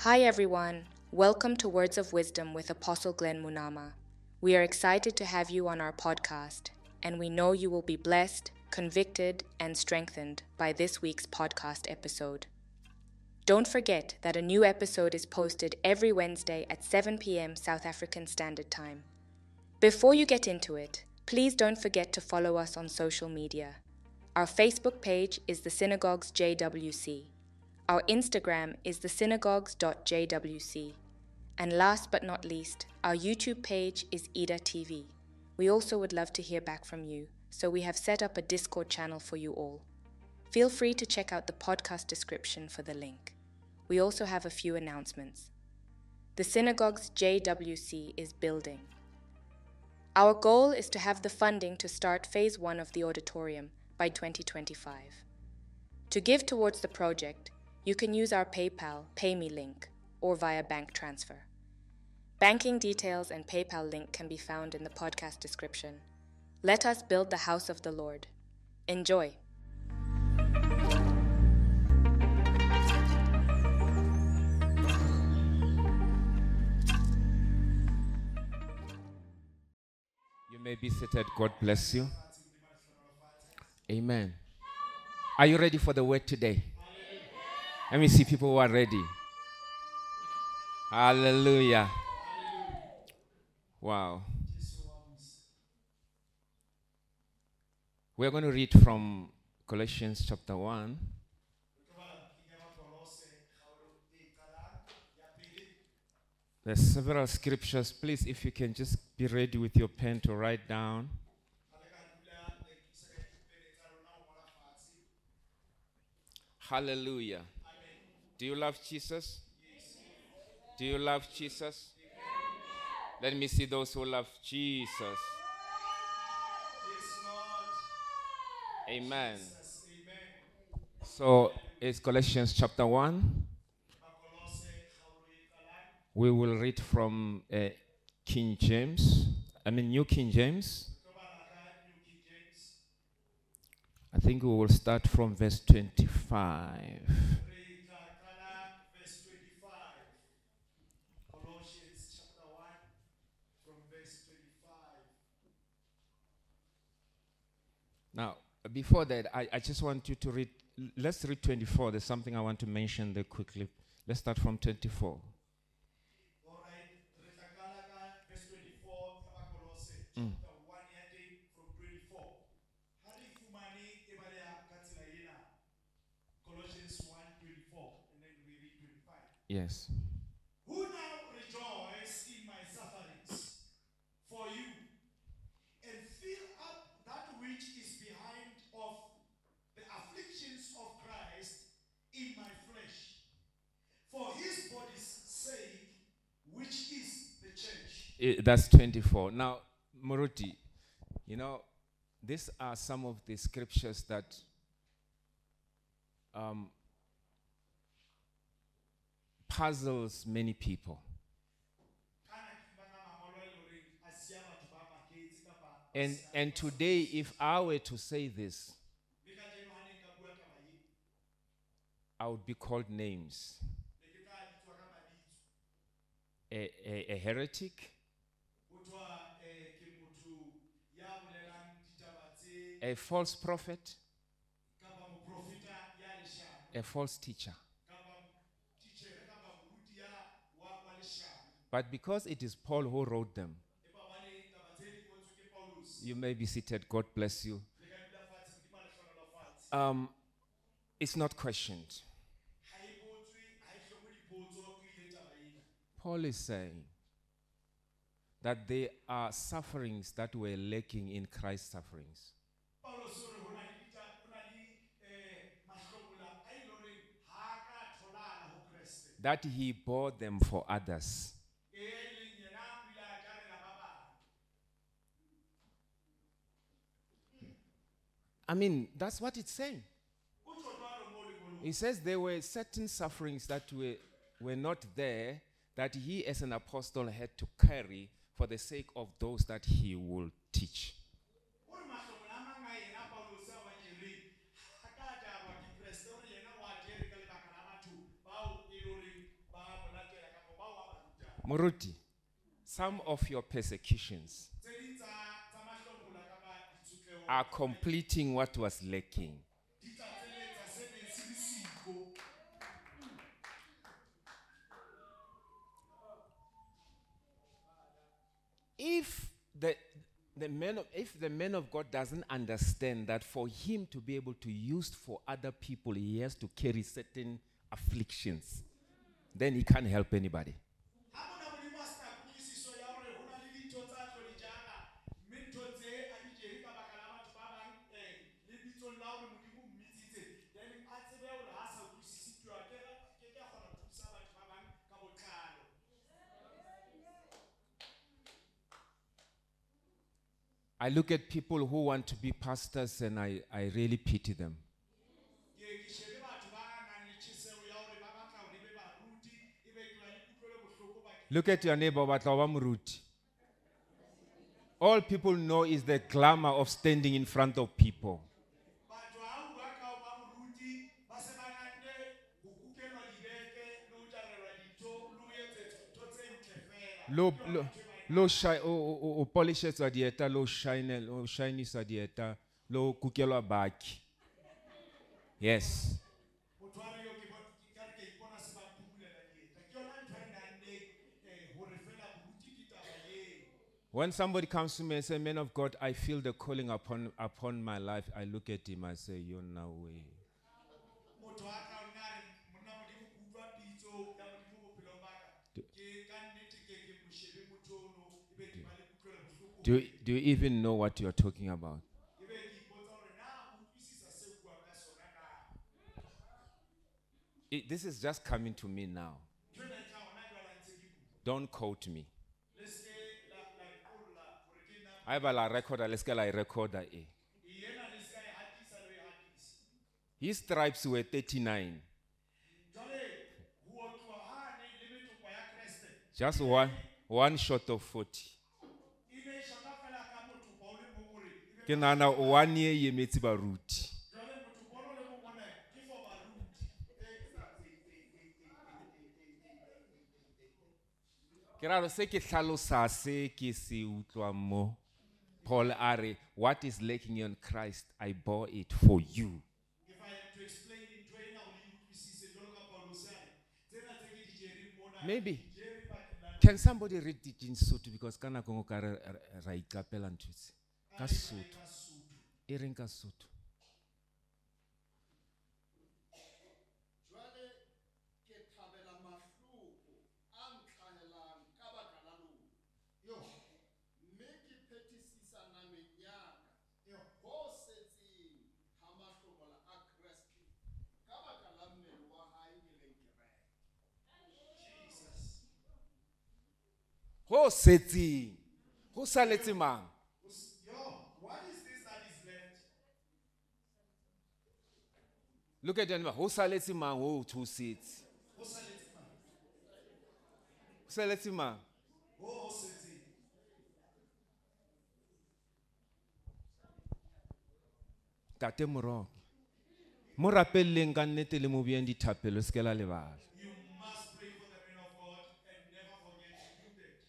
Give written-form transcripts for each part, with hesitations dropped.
Hi everyone, welcome to Words of Wisdom with Apostle Glenn Munama. We are excited to have you on our podcast, and we know you will be blessed, convicted, and strengthened by this week's podcast episode. Don't forget that a new episode is posted every Wednesday at 7 p.m. South African Standard Time. Before you get into it, please don't forget to follow us on social media. Our Facebook page is the Synagogues JWC. Our Instagram is thesynagogues.jwc. And last but not least, our YouTube page is Ida TV. We also would love to hear back from you, so we have set up a Discord channel for you all. Feel free to check out the podcast description for the link. We also have a few announcements. The Synagogues JWC is building. Our goal is to have the funding to start phase 1 of the auditorium by 2025. To give towards the project, you can use our PayPal PayMe link or via bank transfer. Banking details and PayPal link can be found in the podcast description. Let us build the house of the Lord. Enjoy. You may be seated. God bless you. Amen. Are you ready for the word today? Let me see people who are ready. Hallelujah. Wow. We're going to read from Colossians chapter 1. There's several scriptures. Please, if you can just be ready with your pen to write down. Hallelujah. Do you love Jesus? Do you love Jesus? Let me see those who love Jesus. Amen. So it's Colossians chapter 1. We will read from King James. New King James. I think we will start from verse 25. Colossians chapter 1 from verse 25. Now, before that, I just want you to read. Let's read 24. There's something I want to mention there quickly. Let's start from 24. All right, verse 24, chapter 1 from 24. Colossians 1:24, and then we read 25. Yes. Who now rejoice in my sufferings for you, and fill up that which is behind of the afflictions of Christ in my flesh, for his body's sake, which is the church. That's 24. Now, Muruti, these are some of the scriptures that puzzles many people. And today, if I were to say this, I would be called names. A heretic, a false prophet, a false teacher. But because it is Paul who wrote them, you may be seated. God bless you. It's not questioned. Paul is saying that there are sufferings that were lacking in Christ's sufferings. That he bore them for others. That's what it's saying. He says there were certain sufferings that were not there, that he as an apostle had to carry for the sake of those that he will teach. Moruti, some of your persecutions tse ding tsa mahlomola kapa ditshotleho are completing what was lacking. di tlatseletsa se neng se le siko. If the man of God doesn't understand that for him to be able to use for other people, he has to carry certain afflictions, then he can't help anybody. Ha mona Modimo a sena kutlwisiso ya hore ho na le dintho tsa tlo di jara, mme ntho tse a di jere ka baka la batho ba bang le bitsong la hore Modimo o mmitsitse, then a tsebe hore ha sa utlwisisi tuwa ke a kgona ho thusa batho ba bang ka botlalo. I look at people who want to be pastors and I really pity them. Ke shebe batho ba nang le tjheseho ya hore ba batla hore be baruti, ebe ke ba le kutlwelo bohloko bakeng. Look at your neighbor, batla ba moruti. All people know is the glamour of standing in front of people. Batho ha o bua ka ho ba moruti, ba se ba nahanne ho kukelwa dibeke le ho jarelwa dintho le ho etsetsa ntho tse ntle fela. Lo shy o polishetswa dieta, lo shinisa dieta, lo kukelwa baki. Yes. Motho a re yo ke ka re ke ipona se ba mpupulela dieta. Ke yona ntho e nahanneng hore fela boruti ke taba eo. When somebody comes to me and says, "Man of God, I feel the calling upon my life," I look at him, I say, "You're no way." Motho a tla o nna re monna Modimo ke utlwa pitso ya Modimo bophelong ba ka. Ke ka nnete ke mo shebe motho ono, ebe ke ba le kutlwelo bohloko. Do you even know what you're talking about? Ebe ke ipotsa hore na o utlwisisa se o buang ka sona na. This is just coming to me now. Ntho ena e tla hona jwale ntse ke bua. Don't quote me. Le se la qolla hore ke nna I bala recorder, let's get a recorder. yena le se e hatisa le e hatisa. His stripes were 39. Jwale ho otlwa hane le metopo ya Kriste. Just one short of 40. E ne e shota fela ka motopo o le mong hore ebe Ke nana 1 year ye metsi baruti. jwale motopo o le mong ona ke for baruti. Ke ra re se ke hlalosa se ke se utlwa mo. Paul are, what is lacking in Christ, I bore it for you. If I am to explain into ena ho le utlwisise jwalo ka Paulus a re, tsena tse ke di jereng mona, Maybe. di jere bakeng la Can somebody read it in Sotho, because kana go ka ra ikapela ntutse. Ka Sotho. ka Sotho. E reng ka Sotho. Jwale ke thabela mahloko a ntlhahelang ka baka la lona. Yo, mme ke phethisisa nameng ya ka ho setseng ha mahlomola a Kreste ka baka la mmele wa hae e leng kereke. Jesus. Ho setseng. Ho saletse mang? Yo, what is this that is left? Look at them. Ho saletse mang ho thusetse. Ho saletse mang? Ho saletse mang? Ho setseng. Tate moro. Mo rapelleng ka nnete le mo bieng dithapelo se ke la lebala. You must pray for the men of God and never forget to do that.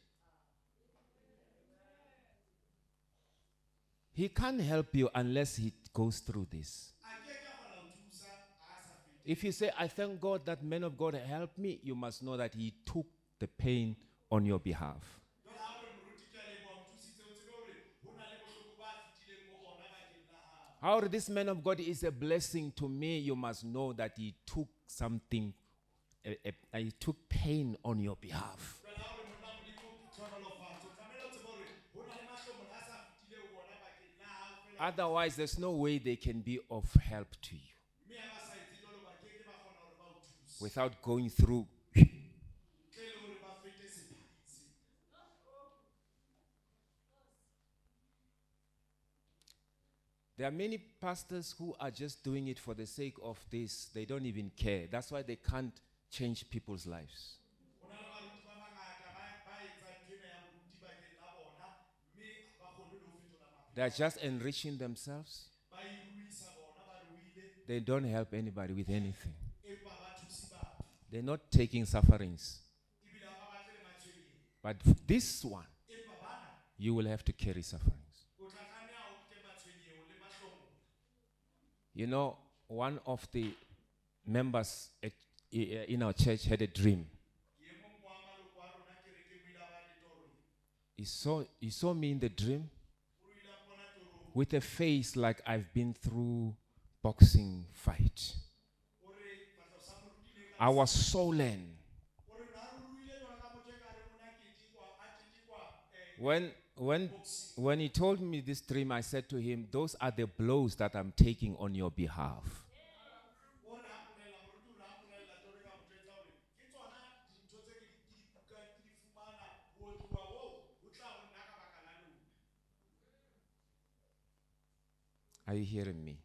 He can't help you unless he goes through this. A ke ke kgona ho thusa ha sa fete. If you say, I thank God that man of God helped me, you must know that he took the pain on your behalf. Jwale ha o re moruti ke a leboha o nthusitse, o tsebe hore ho na le bohloko ba fetileng mo bona bakeng la hao. How this man of God is a blessing to me, you must know that he took something, he took pain on your behalf. Jwale ha o re monna Modimo ke tlhonolofatso, o tlamehile o tsebe hore ho na le mahlomola a sa fetileng ho bona bakeng la hao fela. Otherwise, there's no way they can be of help to you Mme ha ba sa etse jwalo, ba ke ke ba kgona hore ba o thuse. without going through. Ntle le hore ba fete sephiri se. There are many pastors who are just doing it for the sake of this. They don't even care. That's why they can't change people's lives. Ho na le baruti ba bangata ba etsang ntho ena ya boruti bakeng la bona, mme ba kgone le ho fetola maphelo. They are just enriching themselves. Ba iruisa bona, ba ruile, They don't help anybody with anything. empa ba thuse batho. They're not taking sufferings. Ebile ha ba batle le matshwenyeho. But this one, you will have to carry sufferings. You know, one of the members in our church had a dream. He saw me in the dream with a face like I've been through boxing fight. I was swollen. When he told me this dream, I said to him, those are the blows that I'm taking on your behalf. Are you hearing me?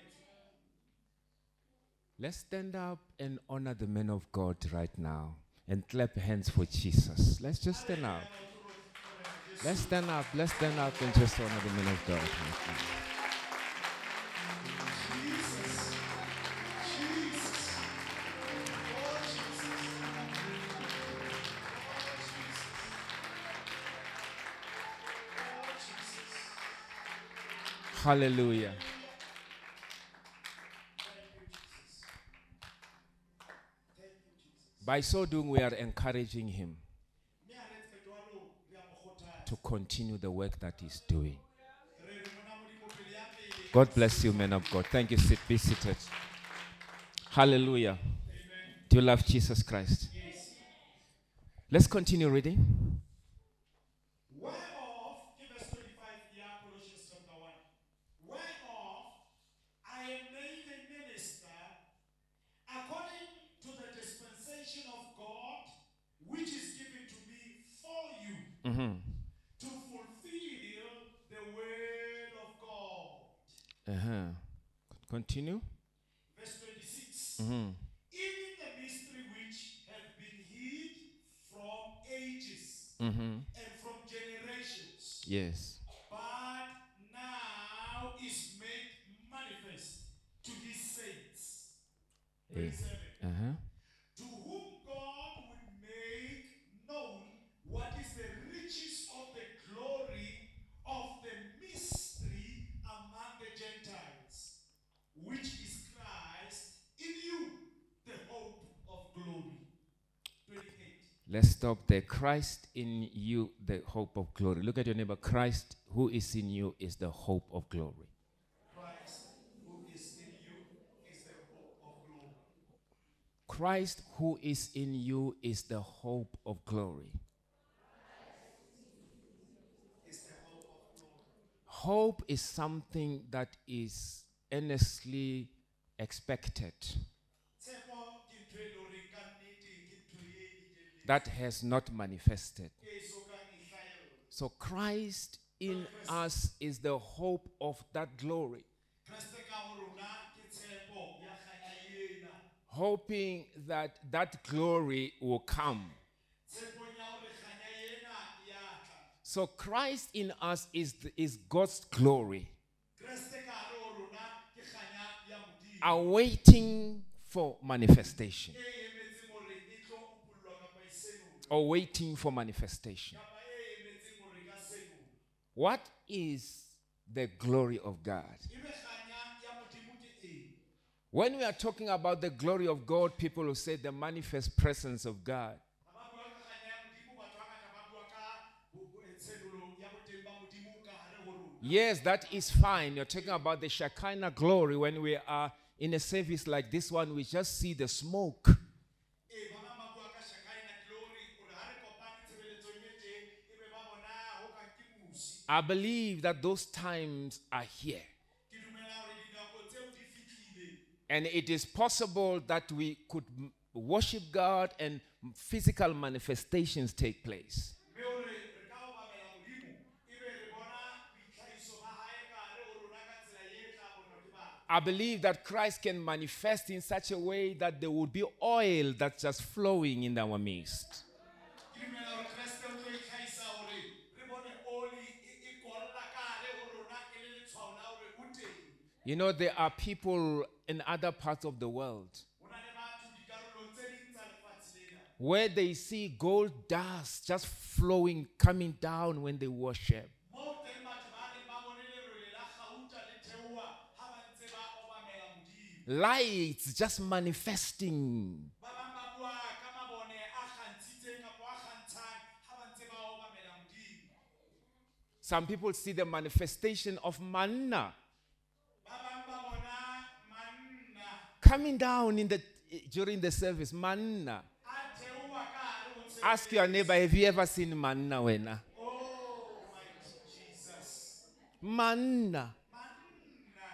Let's stand up and honor the men of God right now and clap hands for Jesus. Let's just stand up. Let's stand up. Let's stand up and just honor the men of God right now. Hallelujah. By so doing, we are encouraging him to continue the work that he's doing. God bless you, men of God. Thank you. Be seated. Hallelujah. Amen. Do you love Jesus Christ? Yes. Let's continue reading. Whereof, verse 25, Colossians chapter 1. Whereof I am made a minister according to the dispensation of God, which is given to me for you, to fulfill the word of God. Continue. Verse 26. Even the mystery which hath been hid from ages and from generations. Yes. But now is made manifest to his saints. 27. To whom God would make known what is the riches of the glory of the mystery among the Gentiles, which is Christ in you, the hope of glory. 28. Let's stop there. Christ in you, the hope of glory. Look at your neighbor. Christ who is in you is the hope of glory. Christ who is in you is the hope of glory. Christ who is in you is the hope of glory. Hope is something that is earnestly expected, that has not manifested. So Christ in us is the hope of that glory. Hoping that that glory will come. So Christ in us is God's glory, awaiting for manifestation. Or waiting for manifestation. What is the glory of God? When we are talking about the glory of God, people will say the manifest presence of God. Yes, that is fine. You're talking about the Shekinah glory. When we are in a service like this one, we just see the smoke. I believe that those times are here. And it is possible that we could worship God and physical manifestations take place. I believe that Christ can manifest in such a way that there would be oil that's just flowing in our midst. You know, there are people in other parts of the world where they see gold dust just flowing, coming down when they worship. Moo teng batho ba neng ba bone lerole la gauta le theoha ha ba ntse ba obamela Modimo. Lights just manifesting. Ba bang ba bua ka mabone a kgantshitseng kapa a kgantshang ha ba ntse ba obamela Modimo. Some people see the manifestation of manna Ba bang ba bona manna coming down during the service. Manna. a theoha ka hare ho ntshe. Ask your neighbor, have you ever seen manna? Wena? Oh my Jesus. Manna. Manna.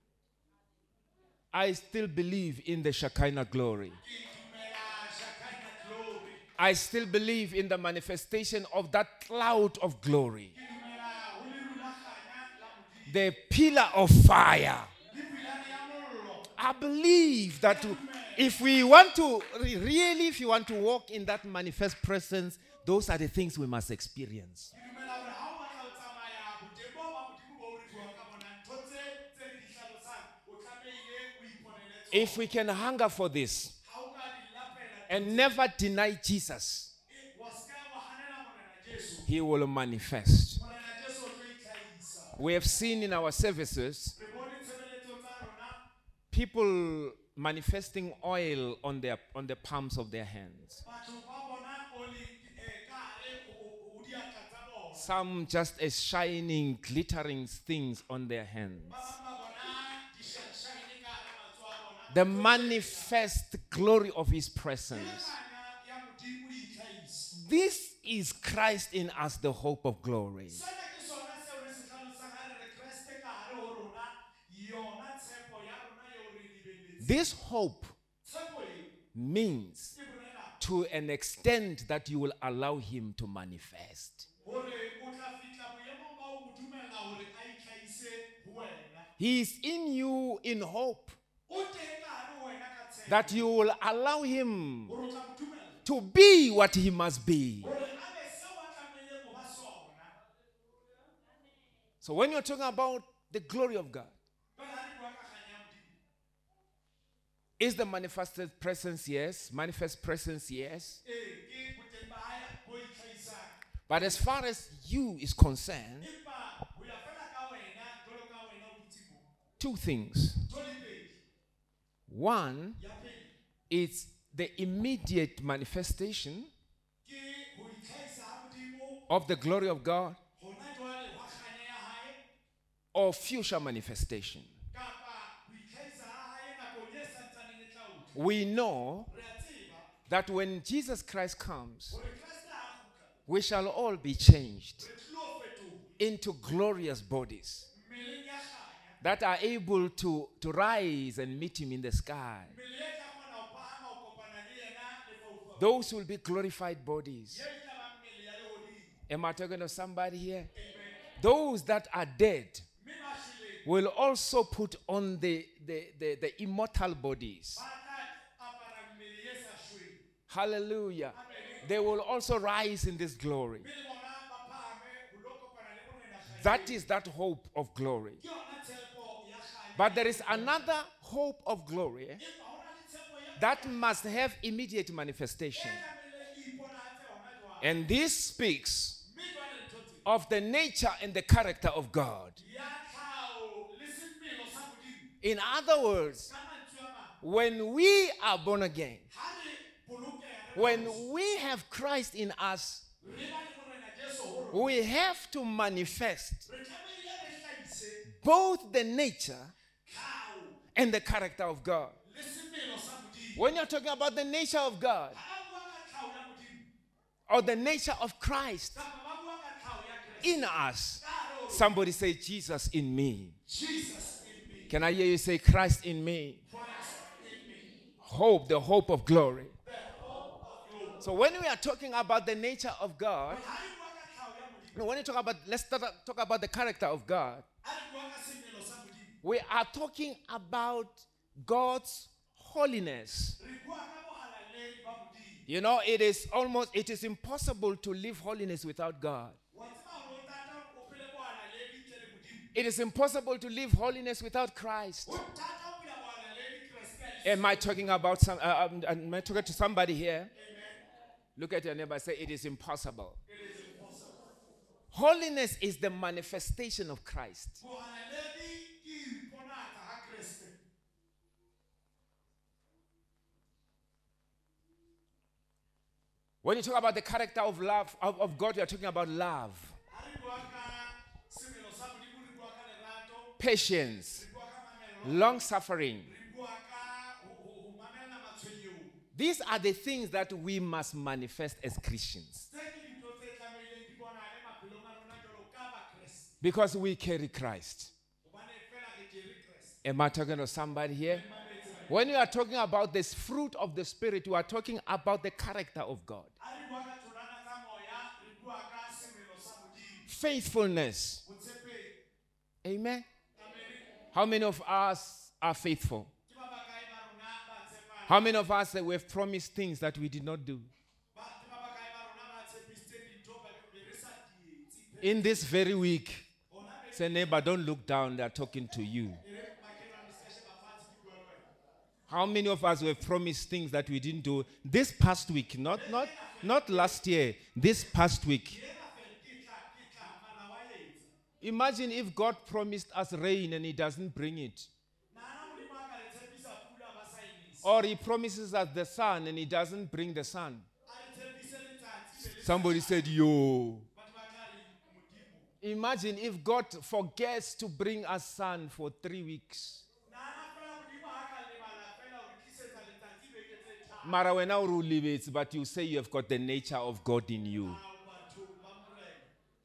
I still believe in the Shekinah glory. Ke dumela Shekinah glory. I still believe in the manifestation of that cloud of glory. Ke dumela ho lerulaganya la Modimo. The pillar of fire. Le pilane ya mollo. I believe that if we want to, really, if you want to walk in that manifest presence, those are the things we must experience. Ke dumela hore ha o batla ho tsamaya boteng bo ba Modimo bo re buang ka bona, ntho tse re di hlalosang, o tlamehile o iponele tsona. If we can hunger for this Ha o ka di lapela, and never deny Jesus, wa ska wa hanela Morena Jesu. he will manifest. Morena Jesu o tlo itlhahisa. We have seen in our services Re bone tshebeletsong tsa rona people manifesting oil on the palms of their hands. batho ba bona oli ka hare ho diatla tsa bona. Some just as shining, glittering things on their hands. Ba bang ba bona di-shine ka hare matsoho a bona. The manifest glory of his presence. Kganya ya Modimo e itlhahisa. This is Christ in us, the hope of glory. Sena ke sona seo re se hlalosang ha re re Kreste ka hare ho rona, yona tshepo ya rona eo re e lebelletseng. This hope Tshepo e means ke bolela to an extent that you will allow him to manifest. hore o tla fihla boemong ba ho mo dumella hore a itlhahise ho wena. He is in you in hope O teng ka hare ho wena ka tshepo that you will allow him hore o tla mo dumella to be what he must be. hore a be seo a tlamehileng ho ba sona. So when you're talking about the glory of God, Jwale ha re bua ka kganya ya Modimo, is the manifested presence? Yes. Manifest presence? Yes. ke boteng ba hae bo itlhahisang. But as far as you is concerned, Empa ho ya fela ka wena, jwalo ka wena o dutse moo. two things. Ntho di pedi. One Ya pele, is the immediate manifestation ke ho itlhahisa ha Modimo of the glory of God hona jwale hwa kganya ya hae, or future manifestation. kapa ho itlhahisa ha hae nakong e santsaneng e tla tla. We know Re a tseba that when Jesus Christ comes, hore Kreste ha kgutla, we shall all be changed re tlo fetoha into glorious bodies mmeleng ya kganya, that are able to rise and meet him in the sky. mmele e tla kgona ho phahama ho kopana le yena lefaufaung. Those will be glorified bodies. Ye e tla ba mmele ya lehodimo. Am I talking to somebody here? Amen. Those that are dead Mme ba shweleng, will also put on the immortal bodies. ba tla apara mmele e sa shweng. Hallelujah. Amen. They will also rise in this glory. Mme le bona ba phahame ho lo kopana le Morena kganya. That is that hope of glory. Ke yona tshepo ya kganya. But there is another hope of glory Empa ho na le tshepo ya that must have immediate manifestation. tlamehile e iponahatse hona jwale. And this speaks Mme jwale ntho tse of the nature and the character of God. ya tlhaho le semelo sa Modimo. In other words, Ka mantswe a mang, when we are born again, ha re bolokeha re when we have Christ in us, ba le Morena Jesu ho rona, we have to manifest re tlamehile re hlahise both the nature tlhaho and the character of God. le semelo sa Modimo. When you're talking about the nature of God Ha ba bua ka tlhaho ya Modimo, or the nature of Christ kapa ba bua ka tlhaho ya Kreste, in us, ka hare ho rona, somebody say, Jesus in me. Jesus in me, Can I hear you say, Christ in me? Christ in me, Hope, the hope of glory. the hope of glory. So when we are talking about the nature of God, Ha re bua ka tlhaho ya Modimo, no, when you talk about, let's talk about the character of God. ha re bua ka semelo sa Modimo, We are talking about God's holiness. re bua ka bohalaleng ba Modimo. You know, it is impossible to live holiness without God. Wa tseba hore o tata o phele bohalaleng ntle le Modimo. It is impossible to live holiness without Christ. O tata o phela bohalaleng Kreste a le Am I talking about am I talking to somebody here? Amen. Look at your neighbor and say, it is impossible. It is impossible. Holiness is the manifestation of Christ. Bohaneledi ke iponatsa ha Kreste. When you talk about the character of love, of God, you are talking about love, Ha re bua ka semelo sa Modimo, re bua ka lerato, patience, re bua ka mamelo, long suffering. re bua ka ho mamela matshwenyeho. These are the things that we must manifest as Christians Tse ke dintho tse tlamehileng di bonale maphelong a rona jwalo ka baKreste. because we carry Christ. Hobane fela re jere Kreste. Am I talking to somebody here? Mametse. When you are talking about this fruit of the Spirit, you are talking about the character of God. Ha re bua ka tholwana tsa moya, re bua ka semelo sa Modimo. Faithfulness. Botshepehi. Amen. Amen. How many of us are faithful? Ke ba bakae ba rona ba tshepang? How many of us that we have promised things that we did not do? Ke ba bakae ba rona ba tshepisitse dintho ba be re sa di etse? In this very week, Hona be say, neighbor, don't look down, they are talking to you. re makelwane se ka sheba fatshe ke bua le wena. How many of us have promised things that we didn't do this past week? Not last year, this past week. Ke tla, mara wa etsa. Imagine if God promised us rain and He doesn't bring it. Nana Modimo a ka re tshepisa pula ba sa emisa. Or He promises us the sun and He doesn't bring the sun. A re tshepise letsatsi be le Somebody said, yo. batho ba tla re Modimo. Imagine if God forgets to bring us sun for 3 weeks. Nana fela Modimo ha ka lebala fela o re tlisetsa letsatsi beke tse tharo. Mara wena o re o lebetse, but you say you have got the nature of God in you. Batho ba morena.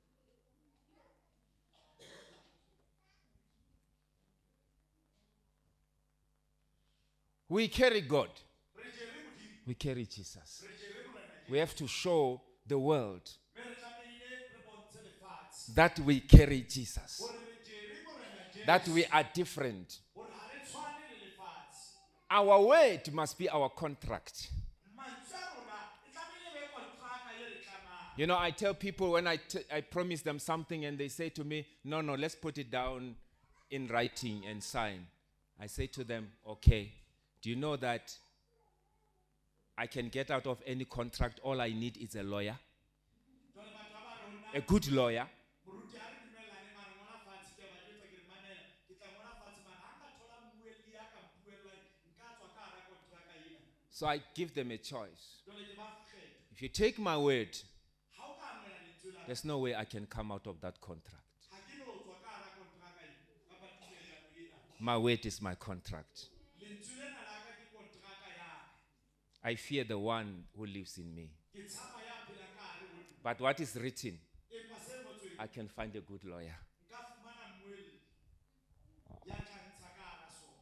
We carry God. Re jere Modimo. We carry Jesus. Re jere morena. We have to show the world Me re tlamehile re bontshe lefatshe. that we carry Jesus, Hore re jere morena Jesu. that we are different. Hore ha re tshwane le lefatshe. Our word must be our contract. Mantswe a rona e tlamehile e be kontraka e re tlamang. You know, I tell people when I promise them something and they say to me, no, let's put it down in writing and sign. I say to them, okay, do you know that I can get out of any contract? All I need is a lawyer, Jwale batho ba ba rona, a good lawyer. moruti ha re dumellane mara ngwana fatshe ke ba jwetsa ke re mamela, ke tla ngwana fatshe mara ha nka thola mmuelli ya ka mpuellang, nka tswa ka hara kontraka ena. So I give them a choice. Jwale ke ba kgetha. If you take my word, Ha o ka amohela lentswe la ka, there's no way I can come out of that contract. ha ke no tswa ka hara kontraka ena, kapa tumellano ena. My word is my contract. Lentswe lena la ka ke kontraka ya ka. I fear the one who lives in me. Ke tshaba ya phelang ka hare ho nna. But what is written, Empa se ngotsweng, I can find a good lawyer. nka fumana mmuelli ya tla ntsha ka hara sona.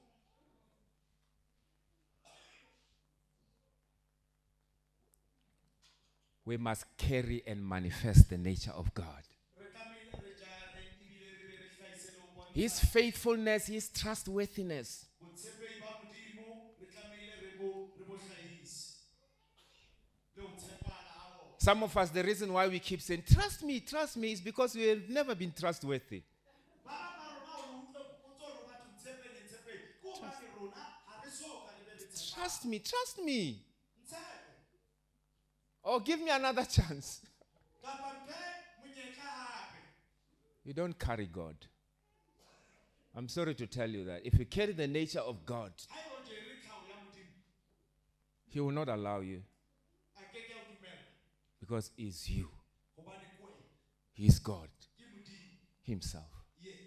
We must carry and manifest the nature of God. Re tlamehile re jare ebile re be re hlahise le ho bontsha His faithfulness, His trustworthiness. botshepehi ba Modimo. Re tlamehile re bo hlahise le ho tshepana ha bona. Some of us, the reason why we keep saying, trust me, is because we have never been trustworthy. Ba bang ba rona o utlwe potso hore batho ntshepeng, ke hobane rona ha re soka re be re tshepana. Trust me. Ntshepe, Or give me another chance. kapa mphe monyetla hape. You don't carry God. I'm sorry to tell you that. If you carry the nature of God, Ha eba o jere tlhaho ya Modimo, He will not allow you a ke ke o dumella because He's you. hobane ke wena, He's God ke Modimo Himself. yena.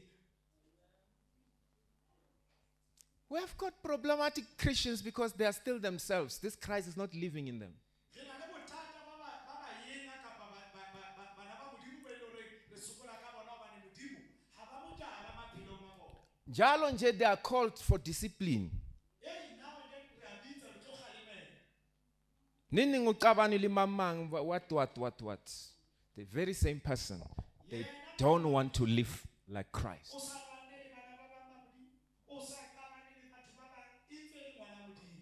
We have got problematic Christians because they are still themselves. This Christ is not living in them. Re na le bothata ba baena kapa bana ba Modimo ba ile hore re sokola ka bona hobane Modimo ha ba mo jala maphelong a bona. Jalo nje, they are called for discipline. Hey, now and then re a bitsa re tlo kgalemela. Nini ngucabani limamang, what? The very same person. They don't want to live like Christ. O sa lwanele bana ba bang ba Modimo, o sa qabane le batho ba bang, e ntse e le ngwana Modimo.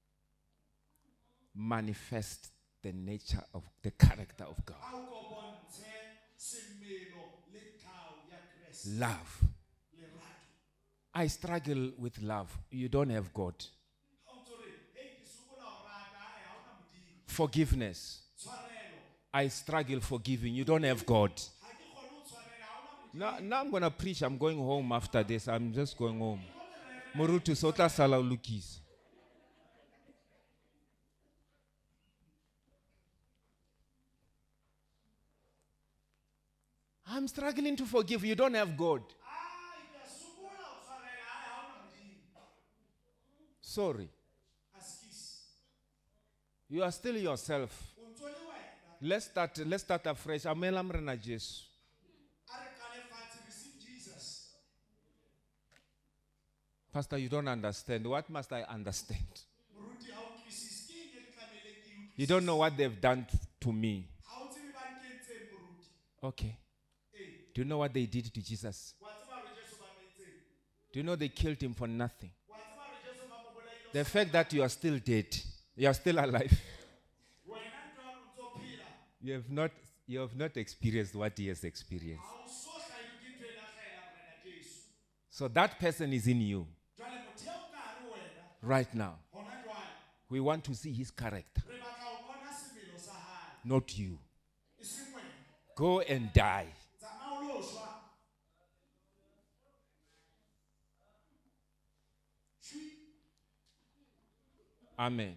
Manifest the nature of the character of God. Ha o ko bontshe semelo le tlhaho ya Kreste, Love. lerato. I struggle with love. You don't have God. Ha o ntso re, hey, ke sokola ho rata, ha ona Modimo. Forgiveness. Tshwarelo. I struggle forgiving. You don't have God. Ha ke kgone ho tshwarela, ha ona Modimo. Now I'm going to preach. I'm going home after this. I'm just going home. Morutu sotla sala ulukisa. I'm struggling to forgive. You don't have God. Ai, ke a sokola ho tshwarela, ai, ha ona Modimo. Sorry. Askisi. You are still yourself. O ntso le wena. Let's start afresh. Amela mrena Jesu. A re qale fatshe, receive Jesus. Pastor, you don't understand. What must I understand? Moruti ha o utlwisisi, ke eng e ke tlamehile ke e utlwisise? You don't know what they've done to me. Ha o tsebe ba nkentseng, moruti. Okay. Ee, Do you know what they did to Jesus? wa tseba hore Jesu ba mo etseng? Do you know they killed him for nothing? Wa tseba hore Jesu ba mo bolaile ho The sa- fact that you are still dead, you are still alive. Wena ntho ya hore o ntso phela, You have not experienced what he has experienced. ha o so hlahelwe ke ntho ena hlahela morena Jesu. So that person is in you Jwale motho eo ka hare ho wena, right now. hona jwale, We want to see his character, re batla ho bona semelo sa hae, not you. e seng wena. Go and die. Tsamaya o lo shwa. Shwi. Amen.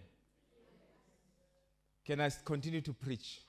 Can I continue to preach?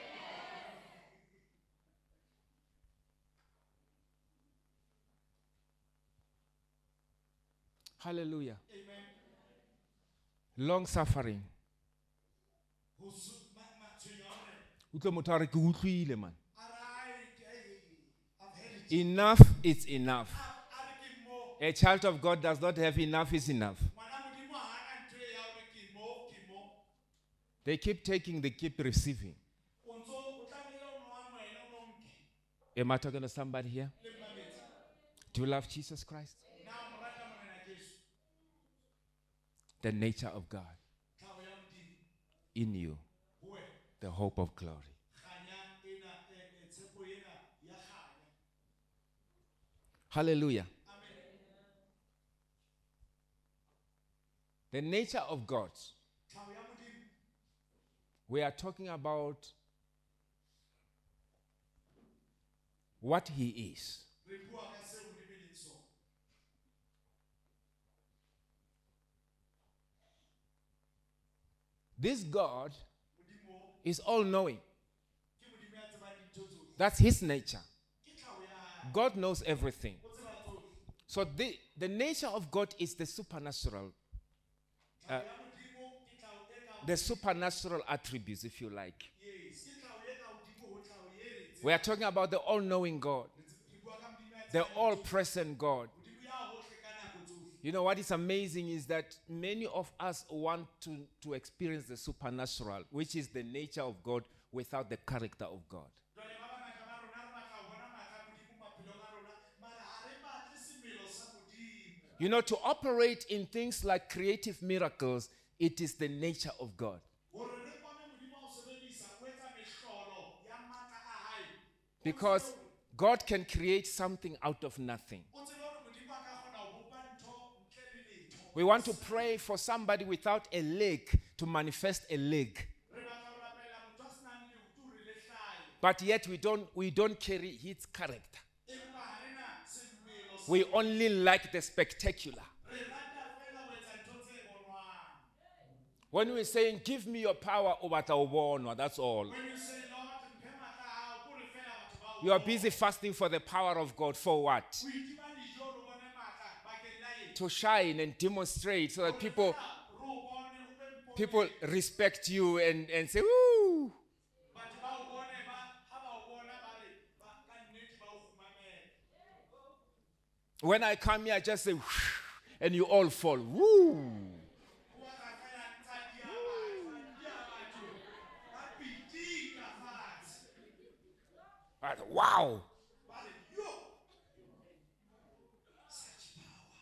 Hallelujah. Amen. Long suffering. Ho su- matshwenyo a morena. Utlwe motho a re, "Ke utlwile, man." A re, ai, I've had it. Enough is enough. A re ke mo. A child of God does not have enough is enough. Ngwana Modimo ha ana ntho e ya hore ke mo, ke mo. They keep taking, they keep receiving. O ntso o tlamehile o no amohele, o no nke. Am I talking to somebody here? Le mmametse. Do you love Jesus Christ? Na o mo rata morena Jesu. The nature of God Tlhaho ya Modimo. in you, Ho wena. the hope of glory. Kganya ena, tshepo ena ya kganya. Hallelujah. Amen. The nature of God. Tlhaho ya Modimo. We are talking about what he is. Re bua ka seo Modimo e leng sona. This God Modimo is all-knowing. ke Modimo ya tsebang dintho tsohle. That's his nature. Ke tlhaho ya hae. God knows everything. O tseba tsohle. So the nature of God is the supernatural. Tlhaho ya Modimo ke tlhaho e ka The supernatural attributes, if you like. yes, ke tlhaho e ka hodimo ho tlhaho e re tsebang. We are talking about the all-knowing God, Re bua ka Modimo ya the tsebang all-present God. Modimo ya hohle ka nako tsohle. You know what is amazing is that many of us want to experience the supernatural, which is the nature of God without the character of God. Jwale ba bangata ba rona re batla ho bona matla a Modimo maphelong a rona, mara ha re batle semelo sa Modimo. You know, to operate in things like creative miracles, it is the nature of God. Hore re bone Modimo a o sebedisa, o etsa mehlolo ya matla a hae. Because God can create something out of nothing. O tsebe hore Modimo a ka kgona ho bopa ntho ntle le letho. We want to pray for somebody without a leg to manifest a leg. Re batla ho rapella motho a senang leoto hore le hlahe. But yet we don't carry his character. Empa ha re na semelo sa- We only like the spectacular. Re rata feela ho etsa ntho tse bonwang. When we're saying, "Give me your power," o batla ho bonwa, that's all. When you say, Lord, mphe matla a hao, ke hore feela batho ba o You are bone. busy fasting for the power of God. For what? O itima dijo hore o bone matla bakeng la eng? To shine and demonstrate so that Hore people feela re o bone, o be mpone. people respect you and say, "Woo!" Batho ba o bone, ha ba o bona ba re, ka nnete ba o kgumamela. When I come here, I just say, "Whoosh," and you all fall. Woo! O batla feela ntsha di a batho, ba pitika fatshe. But wow! Ba re, yo! Such power.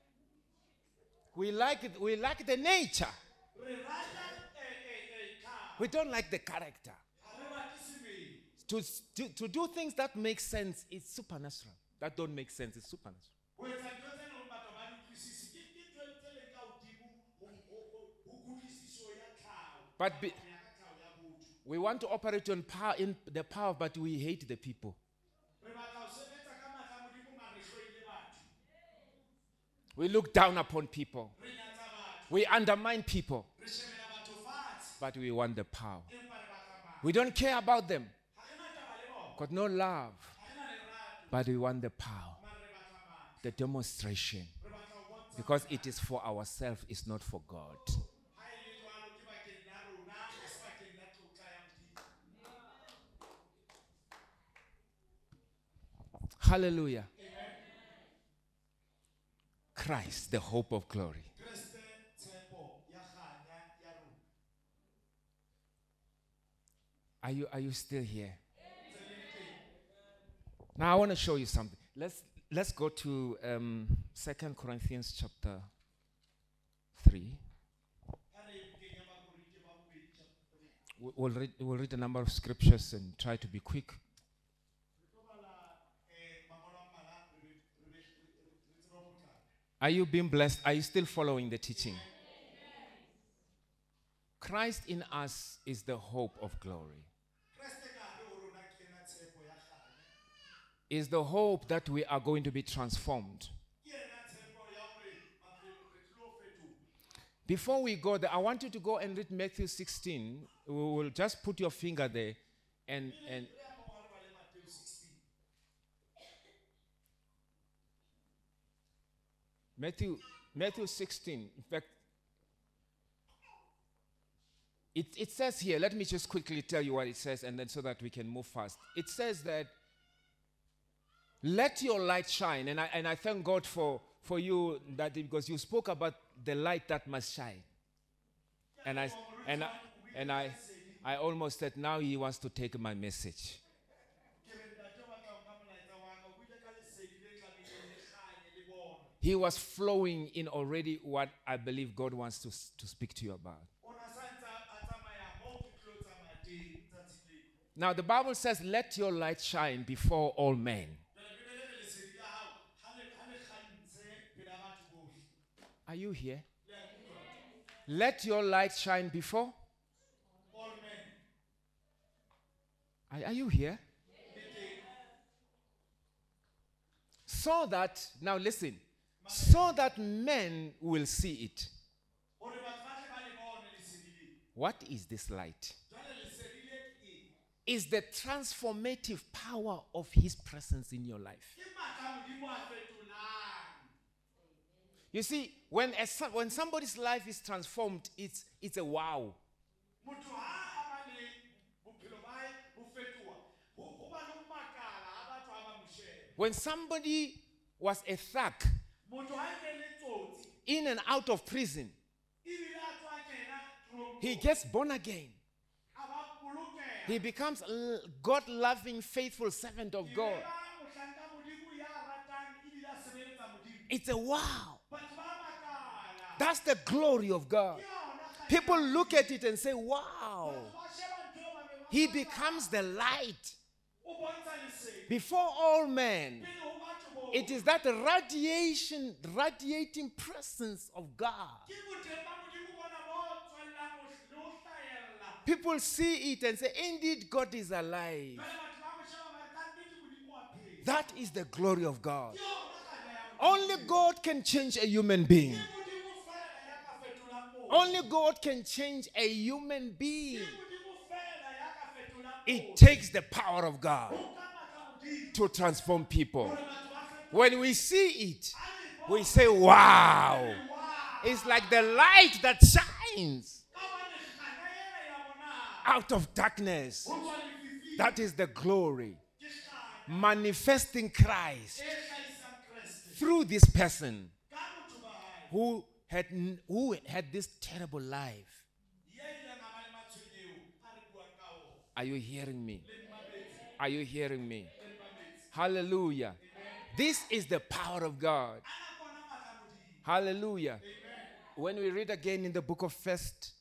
We like it. We like the nature. Re rata tlhaho. We don't like the character. Ha re batle semelo. To do things that make sense is supernatural. That don't make sense is supernatural. Ho etsa ntho tse leng hore batho ba di utlwisisi, ke ntho tse leng ka hodimo ho kutlwisiso ya tlhaho. But be- Ya ka tlhaho ya botho. We want to operate on power, in the power, but we hate the people. Re batla ho sebetsa ka matla a Modimo, mare re hloile batho. We look down upon people. Re nyatsa batho. We undermine people, Re shebela batho fatshe. but we want the power. Empa re batla matla. We don't care about them. Ha re na taba le bona. Got no love, Ha re na lerato. but we want the power, Mare re batla matla. the demonstration, Re batla ho bontsha because it is for ourselves, it's not for God. ha e le jwalo ke bakeng la rona, ha se bakeng la tlotla ya Modimo. Hallelujah. Christ, the hope of glory. Kreste tshepo ya kganya ya rona. Are you still here? Now I want to show you something. Let's go to 2 Corinthians chapter 3. Ha re bukeng ya Makorinte ba bobedi chapter 3. We'll read a number of scriptures and try to be quick. Re tlo bala mangolo a mmalwa, re tsebe ho potlaka. Are you being blessed? Are you still following the teaching? Christ in us is the hope of glory. Kreste ka hare ho rona ke yena tshepo ya kganya. Is the hope that we are going to be transformed. Ke yena tshepo ya hore re tlo fetoha. Before we go there, I want you to go and read Matthew 16. We will just put your finger there and Re ya mo hare ba le Matthew 16. Matthew 16. In fact, it says here, let me just quickly tell you what it says, and then so that we can move fast. It says that let your light shine, and I thank God for you that because you spoke about the light that must shine, and I almost said now he wants to take my message. Ke re ntate wa ka nka molaetsa wa ka, o ile ka lesedi le tlamehileng le kganye le bona. He was flowing in already what I believe God wants to speak to you about. O na sa ntse a tsamaya moo ke tlo tsamaya teng tsatsing leo. Now the Bible says, let your light shine before all men. Jwale Bibele re lesedi la hao, ha le kgantse pela batho bohle. Are you here? Le a utlwa? Let your light shine before. All men. Are you here? Le teng. So that, now listen, so that men will see it. Hore batho ba tle ba le bone lesedi leo. What is this light? Jwale lesedi le ke eng? Is the transformative power of his presence in your life. Ke matla Modimo a fetolang. You see, when somebody's life is transformed, it's a wow. Motho ha a ba le bophelo ba hae bo fetoha, ho ba le ho makala ha batho ha ba mo sheba. When somebody was a thug Motho ha e le tsotsi, in and out of prison, ebile a tswa kena tronkong, he gets born again. a ba bolokeha. He becomes a God-loving, faithful servant of God. E ba mohlanka Modimo ya ratang ebile a sebeletsa Modimo. It's a wow. Batho ba makala. That's the glory of God. Ke yona kganya. People look at it and say, wow. Batho ba sheba ntho eo ba be ba He makala. becomes the light O bontsha lesedi. before all men. Pele ho batho bohle. It is that radiating presence of God. Ke boteng ba Modimo bona bo tswellang le ho hlahella. People see it and say, indeed, God is alive. Jwale batho ba mo sheba ba re kannete Modimo wa phela. That is the glory of God. Ke yona kganya ya Modimo. Only God can change a human being. Ke Modimo fela ya ka fetolang motho. Only God can change a human being. Ke Modimo fela ya ka fetolang It motho. takes the power of God Ho ka matla Modimo. to transform people. Hore batho ba fetoha. When we see it, Ha le we bona, say, wow. wow. It's like the light that shines Ka hobane kganya ena ya bona. out of darkness. Ho tswa lefifing. That is the glory. Ke kganya Manifesting Christ e hlahisang Kreste. through this person Ka motho ba hae. who had this terrible life. Ya ileng a ba le matshwenyeho a re buang ka ona. Are you hearing me? Le mmametse. Are you hearing me? Le mmametse. Hallelujah. This is the power of God. Ana kona matla Modimo. Hallelujah. Amen. When we read again in the book of First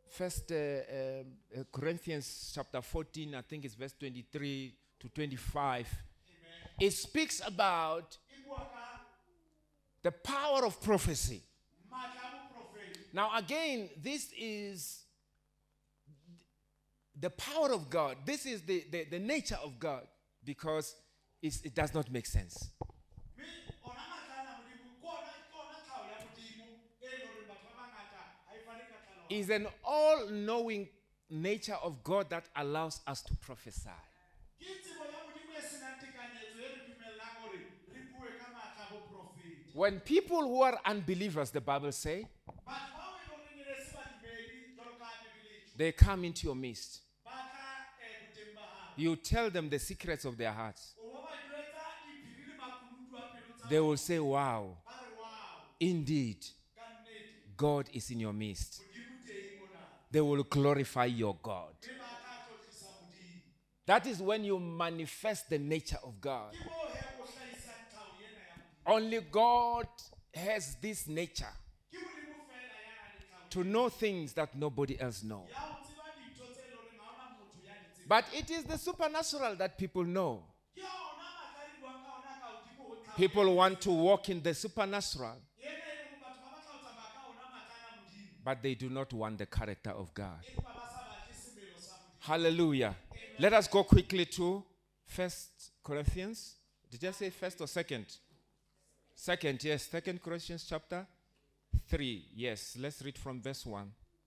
Corinthians chapter 14, I think it's verse 23 to 25, Amen. it speaks about E bua ka the power of prophecy. matla a boprofeti. Now again, this is the power of God. This is the nature of God, because it does not make sense. mme ona matlala a modimo ke ona tlhaho ya modimo e leng hore batho ba bangata ha e fane ka tlhaloganyo. Is an all-knowing nature of God that allows us to prophesy. Ke tsebo ya modimo e senang tekanyetso e re dumellang hore re bue ka matla a boprofeti. When people who are unbelievers, the Bible say, Batho bao e leng hore ne re se badumedi jwalo ka ha Bebele e tjho, they come into your midst. ba tla boteng ba hao. You tell them the secrets of their hearts. O ba ba jwetsa diphiri le makunutu a pelo tsa They will say, wow, ba re wow, indeed, ka nnete God is in your midst. modimo teng mona. They will glorify your God. Mme ba tla tlotlisa modimo. That is when you manifest the nature of God. Ke moo hee o hlahisang tlhaho ena ya modimo. Only God has this nature Ke modimo feela ya nang le tlhaho to know things that nobody else knows. ya ho tseba dintho tse leng hore ha hona motho ya di tsebang. But it is the supernatural that people know. Ke ona matla a re buang ka ona ka hodimo ho tlhaho People want to walk in the supernatural, ena e leng hore batho ba batla ho tsamaya ka ona matla ana a modimo, but they do not want the character of God. empa ba sa batle semelo sa modimo. Hallelujah. Let us go quickly to 1 Corinthians. Did I say first or second? Second, yes. 2 Corinthians chapter 3. Yes, let's read from verse 1.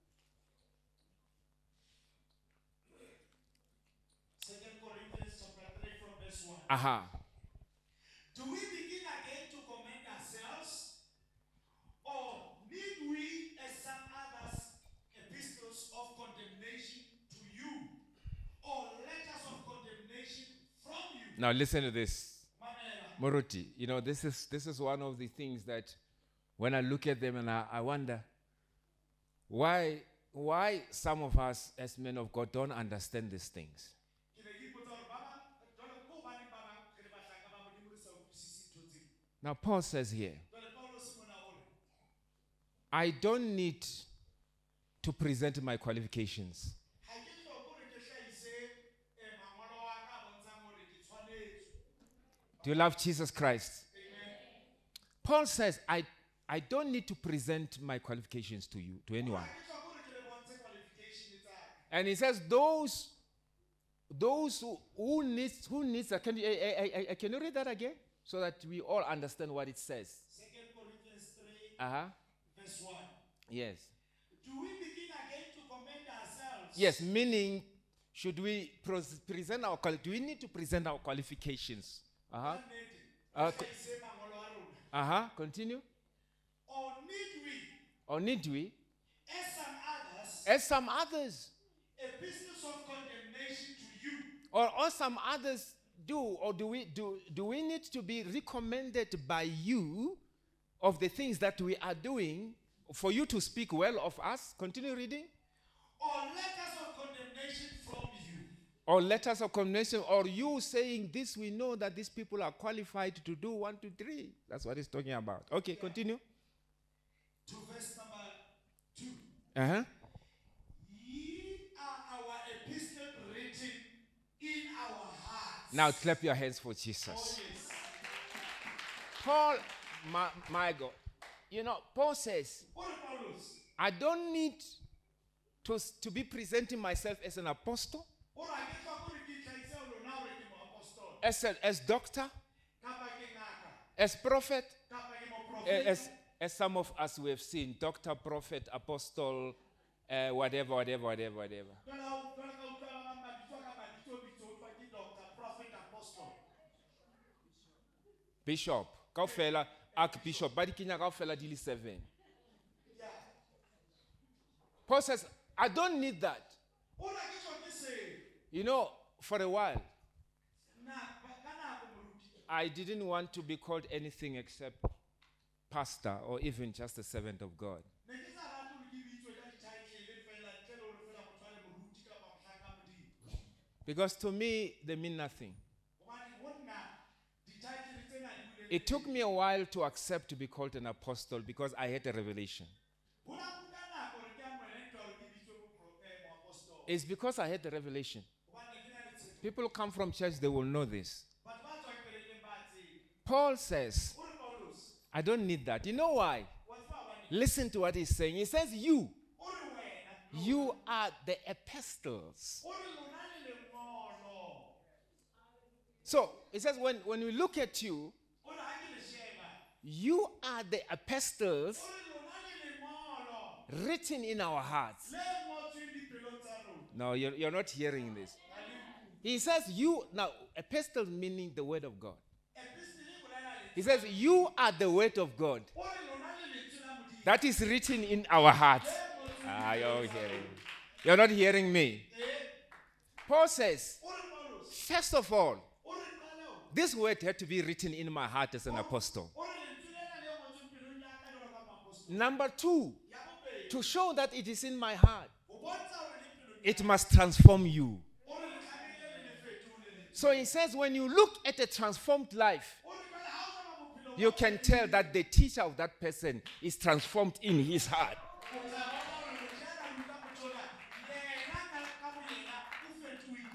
2 Corinthians chapter 3 from verse 1. Aha. Do we begin again to commend ourselves? Or need we, as some others, epistles of condemnation to you, or letters of condemnation from you? Now listen to this. Mamela. Moruti, you know, this is one of the things that when I look at them and I wonder why some of us as men of God don't understand these things. Ke ne ke ipotsa hore ba bang, jwale ke hobaneng ba bang re le bahlaka ba Modimo re sa utlwisisi ntho tseo? Now Paul says here, Jwale Paulus mona o re, I don't need to present my qualifications. ha ke hloke hore ke hlahise mangolo wa ka a bontshang hore ke tshwanetse. Do you love Jesus Christ? Paul says, I don't need to present my qualifications to you, to anyone. Ha ke hloke hore ke le bontshe qualification tsa ka. And he says, those who needs can you read that again so that we all understand what it says? 2 Corinthians 3 Uh-huh. verse 1. Yes. Do we begin again to commend ourselves? Yes, meaning should we present our do we need to present our qualifications? Uh-huh. Hlahise mangolo a rona. Uh-huh. Continue. Or need we, Or need we, as some others, as some others, epistles of condemnation to you? or some others do, or do we need to be recommended by you of the things that we are doing for you to speak well of us? Continue reading. Or letters of condemnation from you? Or letters of condemnation, or you saying this, we know that these people are qualified to do 1, 2, 3. That's what he's talking about. Okay, continue. To verse number 2. Uh-huh. Ye are our epistle written in our hearts. Now clap your hands for Oh, Jesus. yes. Paul, my God, you know, Paul says, What Paulus? I don't need to be presenting myself as an apostle, Ora ke tloha hore ke hlahise ho lona hore ke moapostole, as doctor, kapa ke ngaka, as prophet, kapa ke moprofeta. as some of us we have seen, doctor, prophet, apostle, whatever. Jwale ka utlwa ba bang ba bitswa ka mabitsobitso, ho thwa ke doctor, prophet, apostle. bishop, kaofela, archbishop, ba di kenya kaofela di le 7. Yeah. Paul says, I don't need that. Ora ke hloke seo. You know, for a while, Ka nako moruti. I didn't want to be called anything except pastor or even just a servant of God. Ne ke sa rate hore ke bitswe ka di-title fela, ntle le hore fela motho a le moruti kapa mohlaka Modimo. Because to me, they mean nothing. Hobane ho nna, di-title tsena di bolele It took me a while to accept to be called an apostle because I had a revelation. ho la nka nako hore ke amohele ntwa hore ke bitswe moapostole. It's because I had a revelation. Hobane ke na le tshepo. People come from church, they will know this. Batho ba tswang kerekeng ba tsebe. Paul says, O re Paulus, I don't need that. You know why? wa tseba hobane? Listen to what he's saying. He says, you. O re wena, You are the epistles. O re lona le lengolo. So it says, when we look at you, O re ha ke le sheba. you are the epistles O re lona le lengolo. written in our hearts. Le ngotsweng dipelong tsa rona. No, you're not hearing this. Ha le utlwe. He says you, now, epistle meaning the word of God. Epistele e bolela lentswe. He says you are the word of God O re lona le lentswe la Modimo. that is written in our hearts. You're hearing. You're not hearing me. Paul says, O re Paulus. first of all, O re qalao. this word had to be written in my heart as an apostle. O re lentswe lena le ngotsweng pelong ya ka jwalo ka moapostole. Number two, Ya bobedi. to show that it is in my heart, Ho bontsha hore le pelong. it must transform you. O re le tlamehile le fetole le. So he says, when you look at a transformed life, O re jwale ha o sheba bophelo you can tell that the teacher of that person is transformed in his heart. o tla bona hore motho ya nang le ka motho ona, yena ka boyena o fetohile.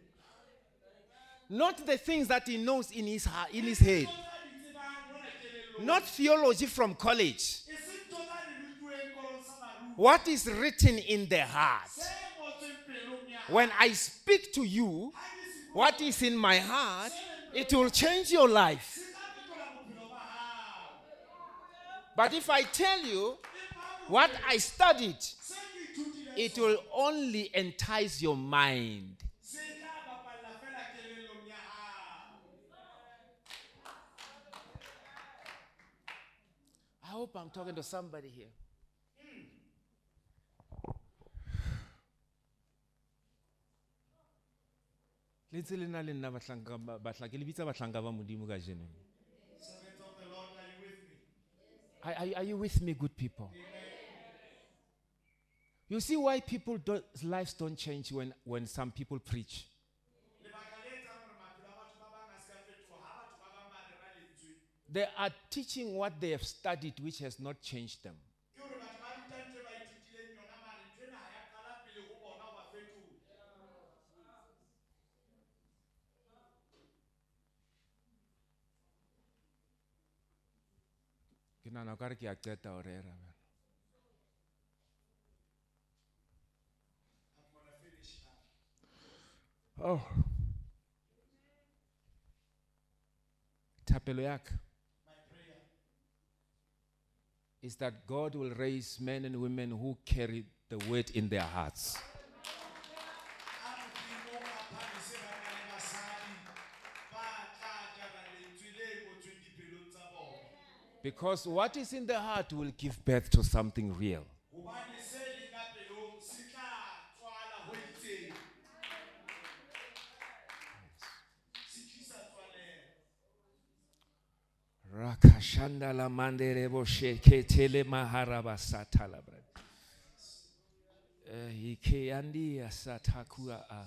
Not the things that he knows in his heart, in his head. Ntho tsa di tsebang mona kelellong. Not theology from college. E seng ntho tsa di rutuweng kolong sa barui. What is written in the heart. Se ngotsweng pelong ya hao. When I speak to you, Ha ke se what is in my heart, it will change your life. se tla fetola bophelo ba hao. But if I tell you Empa what I studied, se ke ithutileng it sona, will only entice your mind. se tla bapalla fela kelellong ya hao. I hope I'm talking to somebody here. Le ntse le na le nna bahlanka ke le bitsa bahlanka ba modimo ka jeno. Servants of the Lord, are you with me? Are you with me, good people? You see why lives don't change when some people preach. Lebaka le etsang hore maphelo a batho ba bang a se ka fetoha ha batho ba bang ba rera lentswe. They are teaching what they have studied, which has not changed them. Ke hore batho ba ruta ntho e ba ithutileng yona mare ntho ena ha ya qala pele ho bona ho ba fetola. Ke nahana okare ke a qeta ho rera bana. I'm gonna finish now. Oh. Thapelo ya ka My prayer is that God will raise men and women who carry the word in their hearts. a Modimo a phamise banna le basadi ba tla jara lentswe le ngotsweng dipelong tsa bona. Because what is in the heart will give birth to something real. Hobane se leng ka pelong se tla tswala ho itseng. Se tlisa tswaleho. Rakashanda la mandere bo sheketele maharaba satala brad. Ike andi asatakua a.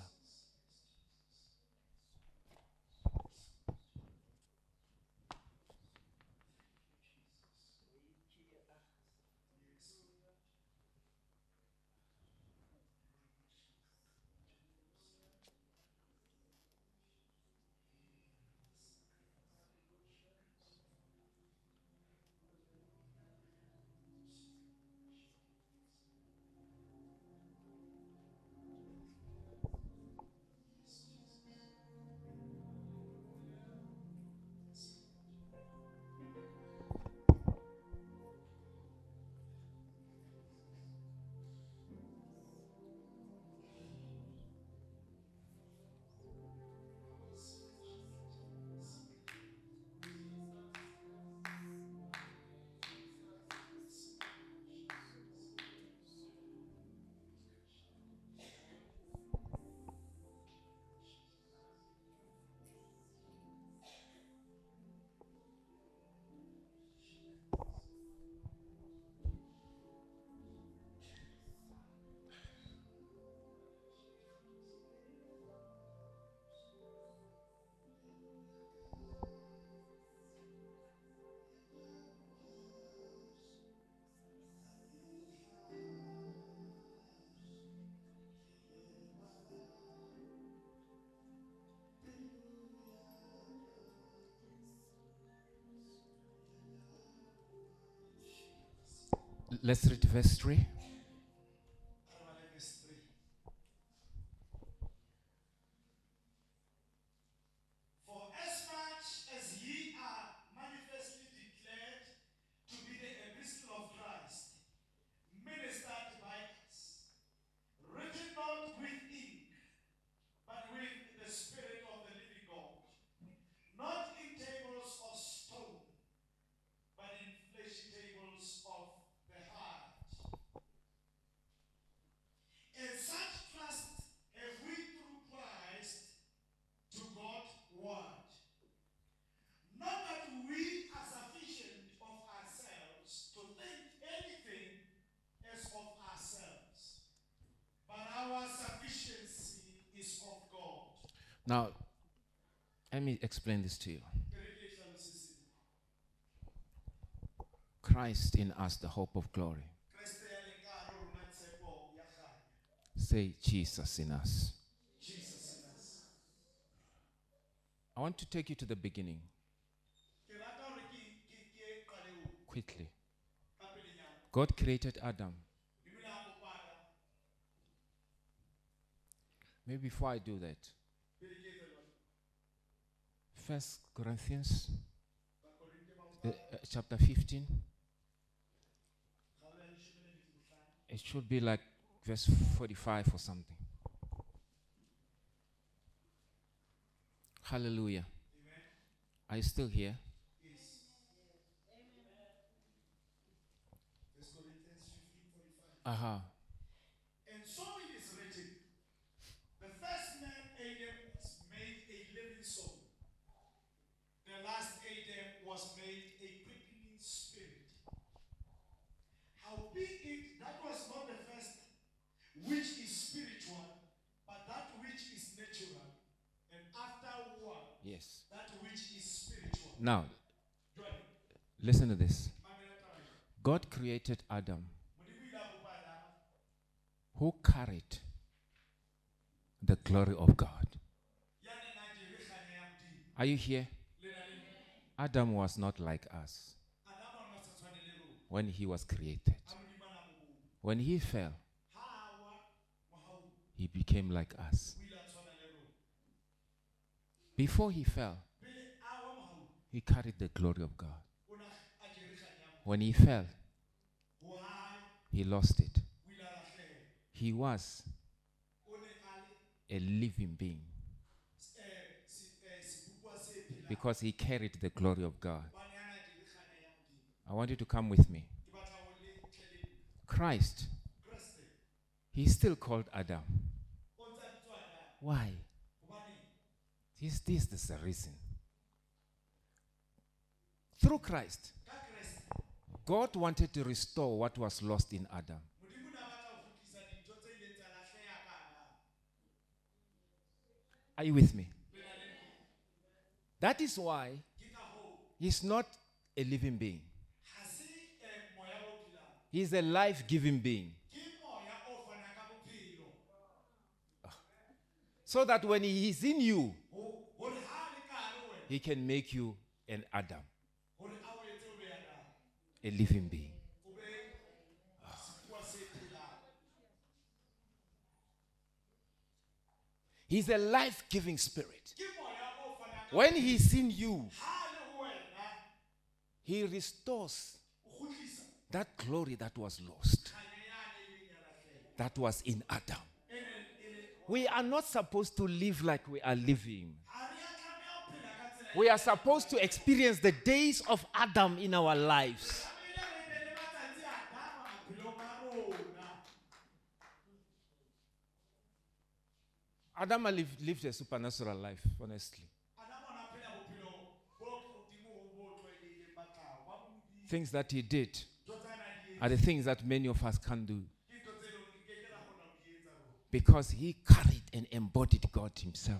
Let's read verse 3. Now, let me explain this to you. Christ in us, the hope of glory. Say Jesus in us. I want to take you to the beginning. Quickly. God created Adam. Maybe before I do that, 1 Corinthians chapter 15. It should be like verse 45 or something. Hallelujah. Amen. Are you still here? Yes. First Corinthians 15:45. Aha. And so it is written, the first man Adam was made a living soul. The last Adam was made a quickening spirit. Howbeit that was not the first which is spiritual, but that which is natural, and afterward Yes. that which is spiritual. Now, Join. listen to this. God created Adam, who carried the glory of God. Are you here? Adam was not like us when he was created. When he fell, he became like us. Before he fell, he carried the glory of God. When he fell, he lost it. He was a living being because he carried the glory of God. I want you to come with me. Christ, he's still called Adam. Why? This is the reason. Through Christ, God wanted to restore what was lost in Adam. Are you with me? That is why he's not a living being. He's a life-giving being. So that when he is in you, he can make you an Adam, a living being. He's a life-giving spirit. When he's in you, he restores that glory that was lost, that was in Adam. We are not supposed to live like we are living. We are supposed to experience the days of Adam in our lives. Adam lived a supernatural life, honestly. Things that he did are the things that many of us can't do. Because he carried and embodied God himself.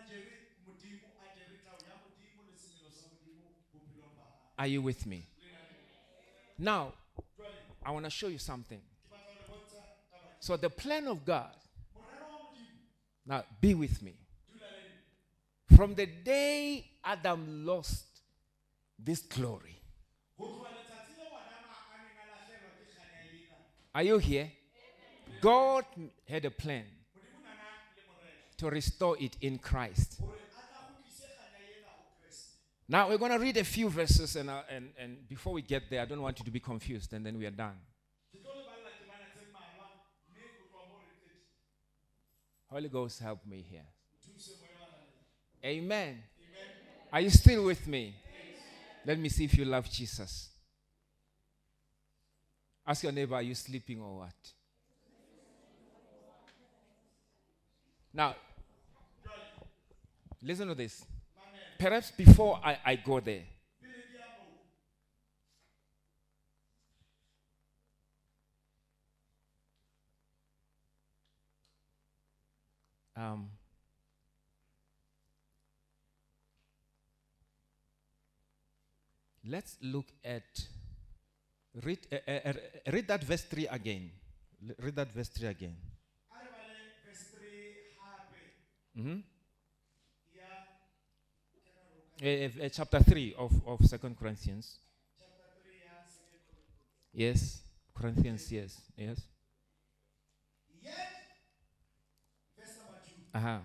Are you with me? Now, I want to show you something. So the plan of God, now be with me. From the day Adam lost this glory. Are you here? God had a plan to restore it in Christ. Now we're going to read a few verses, and before we get there, I don't want you to be confused, and then we are done. Holy Ghost, help me here. Amen. Amen. Are you still with me? Yes. Let me see if you love Jesus. Ask your neighbor, are you sleeping or what? Now, listen to this. Perhaps before I go there, let's look at, read that verse 3 again. Read that verse 3 again. Verse 3 hape. Mhm. Yeah. Chapter 3 of 2 Corinthians. Chapter 3, yeah, 2 Corinthians. Yes. Corinthians, yes. Yes. Yet, verse number 2. Uh-huh.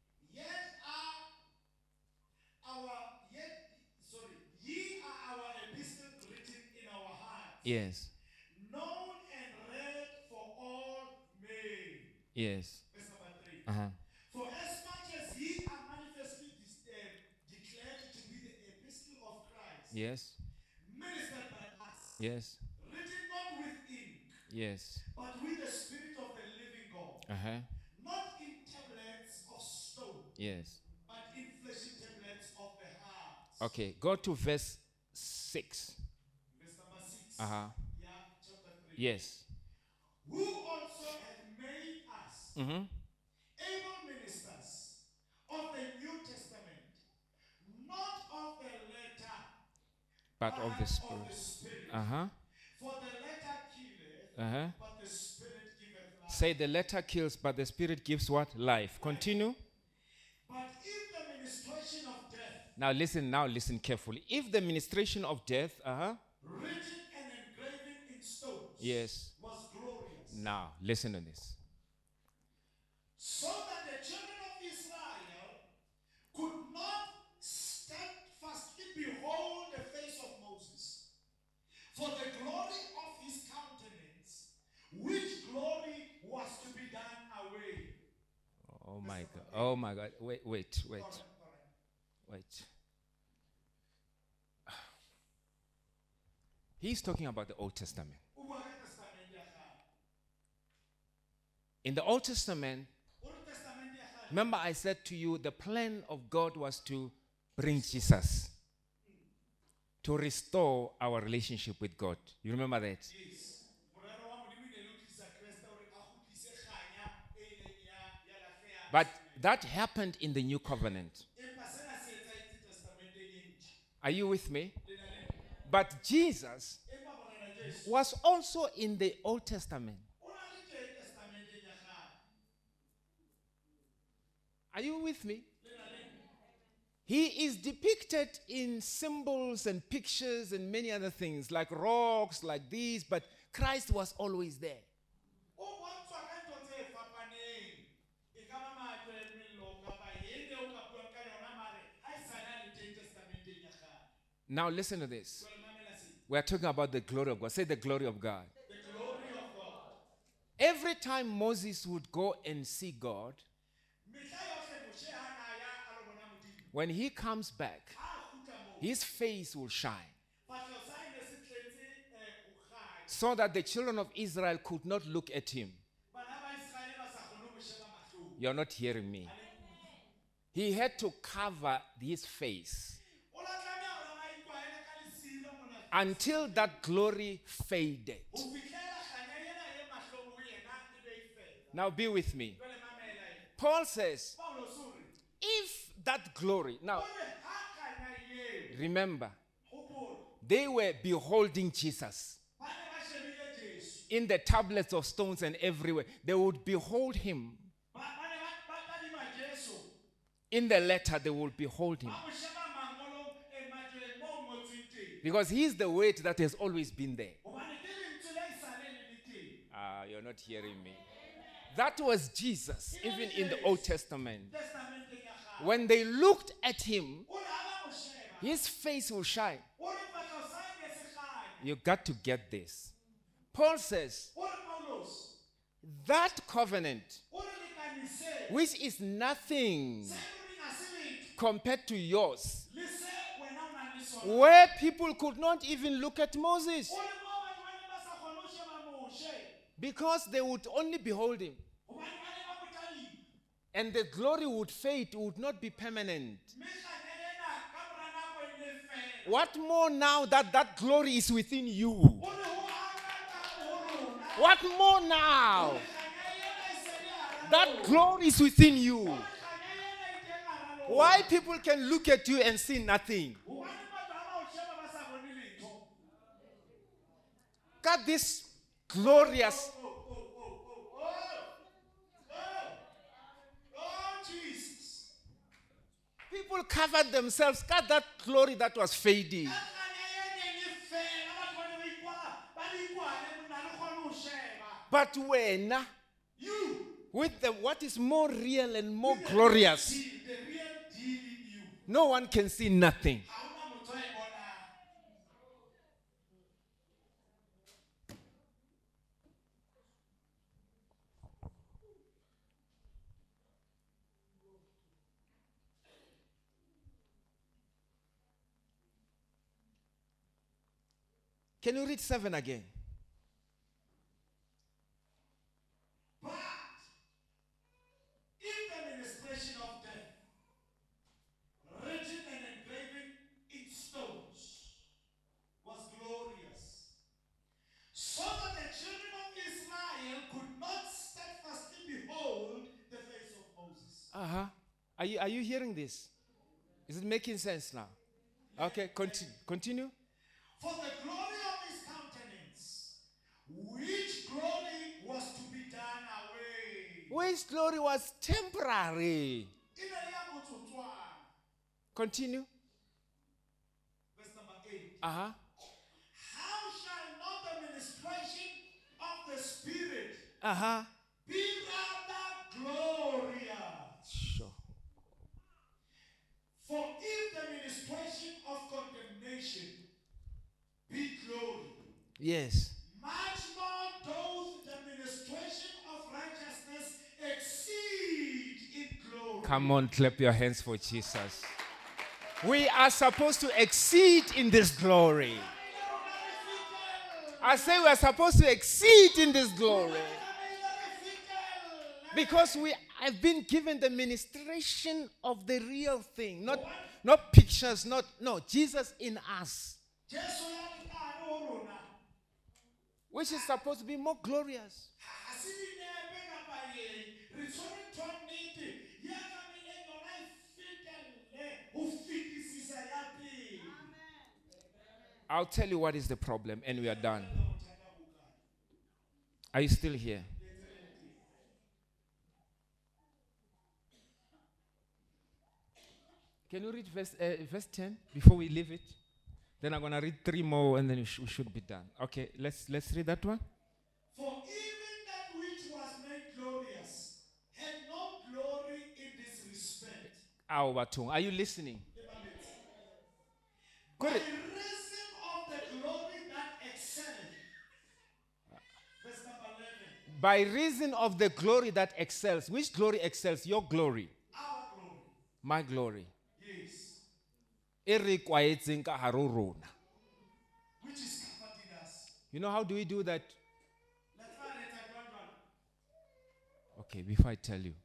Ye are our epistle written in our hearts, Yes. known and read for all men. Yes. Verse number 3. Uh-huh. For as much as ye are manifestly declared to be the epistle of Christ, Yes. ministered by us, Yes. written not with ink, Yes. but with the Spirit of the living God, Uh-huh. not in tablets of stone, Yes. but in fleshy tablets of the heart. Okay, go to verse 6. Verse number 6. Uh-huh. Yeah, chapter 3. Yes. Who also hath made us Mm-hmm. able ministers of the New Testament, not of the letter, But of the Spirit. Spirit. Uh-huh. For the letter killeth, Uh-huh. but the Spirit giveth life. Say the letter kills, but the Spirit gives what? Life. Continue. But if the ministration of death, Now listen carefully. If the ministration of death, uh-huh. written and engraven in stones, Yes. was glorious, Now listen to this. so that the children of Israel could not steadfastly behold the face of Moses, for the glory of his countenance, which glory was to be done away. Oh my God. Oh my God. Wait. Alright. Wait. He's talking about the Old Testament. Ubuka eTestamente yakhe. In the Old Testament, Old Testament yakhe. remember I said to you, the plan of God was to bring Jesus, to restore our relationship with God. You remember that? Yes. Morero wa Modimo ne le tlisa Kriste hore a kgutlise kganya e ileng ya lafeha. But that happened in the New Covenant. Empa sena se etsahetse Testamenteng e ntjha. Are you with me? Le na le- But Jesus Empa Morena Jesu was also in the Old Testament. o na le teng Testamenteng ya kgale. Are you with me? Le na le- He is depicted in symbols and pictures and many other things, like rocks, like these, but Christ was always there. O bontshwa ka ntho tse fapaneng. E ka ba matlo, mello, kapa eng eo o ka buang ka yona, mare ha e sale a le teng Testamenteng ya kgale. Now listen to this. Jwale mamela se. We are talking about the glory of God. Say the glory of God. The glory of God. Every time Moses would go and see God, Mehla yohle Moshe ha na ya a lo bona Modimo. when he comes back, Ha a kgutla moo, his face will shine, fatlo sa hae ne se tletse bokganya. so that the children of Israel could not look at him. Bana ba Israele ba sa kgone ho mo sheba mahlong. You're not hearing me. He had to cover his face O la tlameha hore ba ikwahele ka lesira mona. until that glory faded. Ho fihlela kganya ena e mahlong ho yena e be e fela. Now be with me. Jwale mamela ena. Paul says, Paulos o re, if that glory, now o re ha kganya eo, remember, hopola, they were beholding Jesus ba ne ba shebile Jesu. in the tablets of stones and everywhere. They would behold him. Ba ne ba tadima Jesu. In the letter, they will behold him. Ba mo sheba mangolong matleng moo ho ngotsweng teng. Because he's the weight that has always been there. Hobane ke lentswe le sale le le teng. You're not hearing me. That was Jesus, even in the Old Testament. Testamenteng ya kgale. When they looked at him, O re ha ba mo sheba, his face will shine. o re fatlo sa hae ne se kganya. You got to get this. Paul says, O re Paulos, that covenant, o re lekanise, which is nothing se e leng ha se letho, compared to yours, le se wena o nang le sona. where people could not even look at Moses O re moo batho ba ne ba sa kgone ho sheba Moshe, because they would only behold him. hobane ba ne ba mo tadima. And the glory would fade, it would not be permanent. Mme kganya ena ka mora nako e ne fela. What more now that that glory is within you? O re ho angata ho rona. What more now Kganya ena e se le hara that glory is within you? Kganya ena e teng hara lona. Why people can look at you and see nothing? Hobane batho ha ba o sheba ba sa bone got this glorious. Oh, Jesus. People covered themselves, got that glory that was fading. But when, You, with what is more real and more glorious, the real deal in you. no one can see nothing. Hauna motho a e bonang. Can you read 7 again? But if the ministration of death, written and engraven in stones, was glorious, so that the children of Israel could not steadfastly behold the face of Moses. Uh-huh. Are you hearing this? Is it making sense now? Okay, continue. For the glory of his countenance, which glory was to be done away. Which glory was temporary. Continue. Verse number 8. Uh-huh. How shall not the ministration of the Spirit Uh-huh. be rather glorious? Sure. For if the ministration of condemnation be glory, Yes. much more doth the ministration of righteousness exceed in glory. Come on, clap your hands for Jesus. We are supposed to exceed in this glory. I say we are supposed to exceed in this glory. Because we have been given the ministration of the real thing. Not pictures, no, Jesus in us. Which is supposed to be more glorious. I'll tell you what is the problem and we are done. Are you still here? Can you read verse 10 before we leave it? Then I'm going to read 3 more and then we should be done. Okay, let's read that one. For even that which was made glorious had no glory in this respect. Are you listening? By reason of the glory that excelled. Verse number 11. By reason of the glory that excels. Which glory excels? Your glory. Our glory. My glory. Yes. Which is comforting us. You know how do we do that? Let's find it at one. Okay, before I tell you.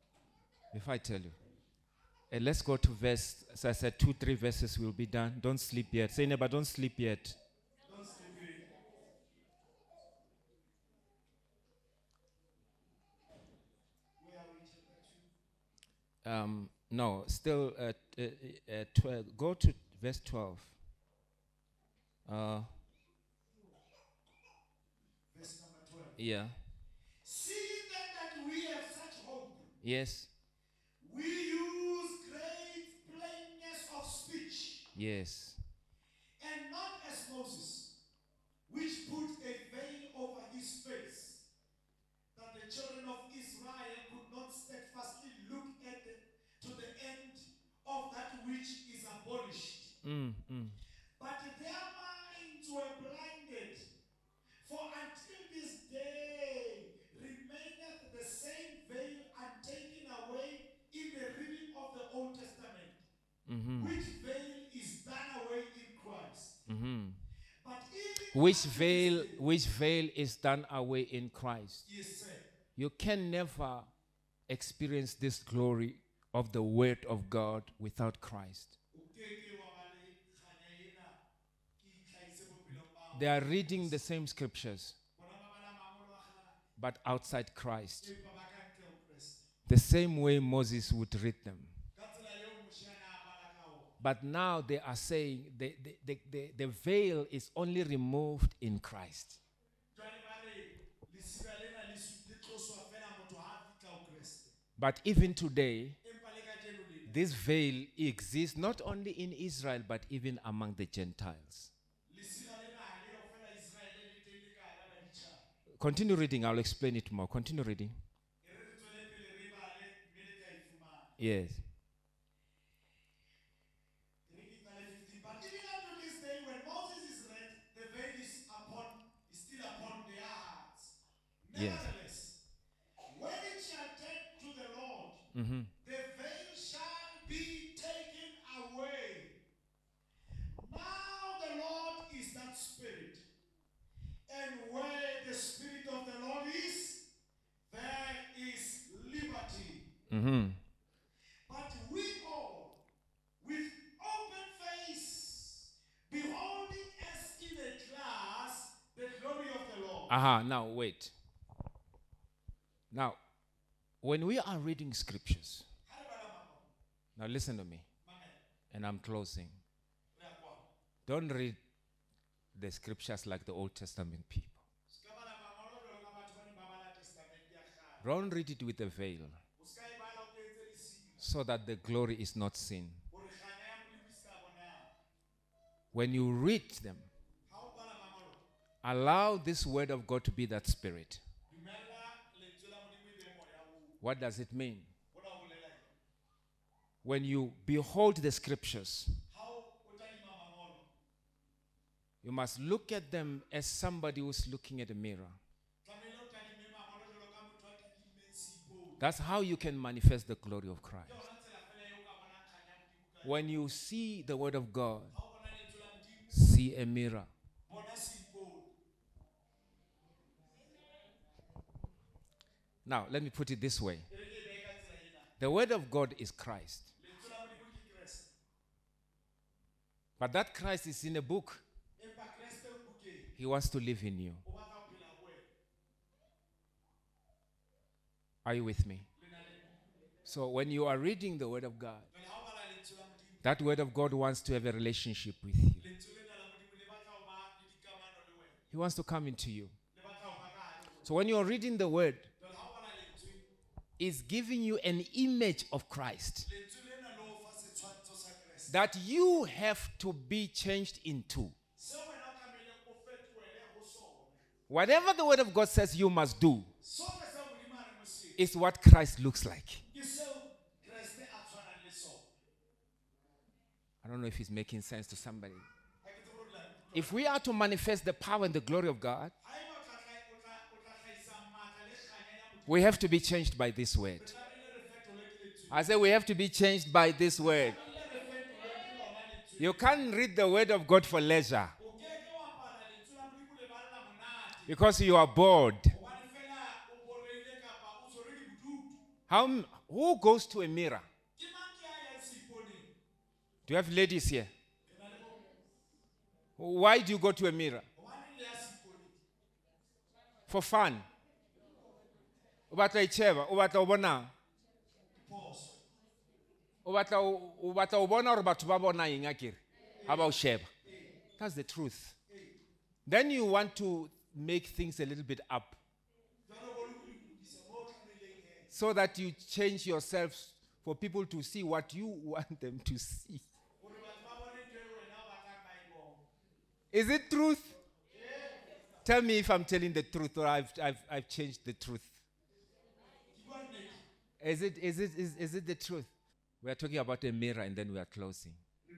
Let's go to verse, as I said, 2-3 verses will be done. Don't sleep yet. Say neighbor, don't sleep yet. Don't sleep yet. Where are we, chapter 2? No, still 12. Go to verse 12. Verse number 12. Yeah. Seeing then that we have such hope, Yes. we use great plainness of speech, Yes. and not as Moses, which put a veil over his face, that the children of Israel could not steadfastly look to the end of that which is abolished. But their minds were blinded, for until this day remaineth the same veil untaken away in the reading of the Old Testament, which veil is done away in Christ. But even Which veil is done away in Christ? yes, sir. You can never experience this glory of the Word of God without Christ. They are reading the same scriptures, but outside Christ. The same way Moses would read them. But now they are saying the veil is only removed in Christ. But even today, empa le kajeno lena, this veil exists not only in Israel, but even among the Gentiles. lesira lena ha le yo fela Israele le teng le ka hara baditjhaba. Continue reading, I'll explain it more. Continue reading. E re re tswele pele re bale, mme le tla e fumana. Yes. But even unto this day, when Moses is read, the veil is still upon their hearts. Yes. Nevertheless, when it shall take to the Lord, Mm-hmm. the veil shall be taken away. Now the Lord is that Spirit, and where the Spirit of the Lord is, there is liberty. Mm-hmm. But we all, with open face, beholding as in a glass the glory of the Lord. Now wait. Now, when we are reading scriptures, now listen to me, and I'm closing. Don't read the scriptures like the Old Testament people. Don't read it with a veil, so that the glory is not seen. When you read them, allow this word of God to be that spirit. What does it mean? When you behold the scriptures, you must look at them as somebody who's looking at a mirror. That's how you can manifest the glory of Christ. When you see the word of God, see a mirror. Now, let me put it this way. The word of God is Christ. But that Christ is in a book. He wants to live in you. Are you with me? So when you are reading the word of God, that word of God wants to have a relationship with you. He wants to come into you. So when you are reading the word, it's giving you an image of Christ that you have to be changed into. Whatever the word of God says you must do is what Christ looks like. I don't know if it's making sense to somebody. If we are to manifest the power and the glory of God, we have to be changed by this word. I say we have to be changed by this word. You can't read the word of God for leisure because you are bored. Who goes to a mirror? Do you have ladies here? Why do you go to a mirror? For fun. That's the truth. Then you want to make things a little bit up so that you change yourself for people to see what you want them to see. Is it truth? Tell me if I'm telling the truth or I've changed the truth. Is it the truth? We are talking about a mirror and then we are closing.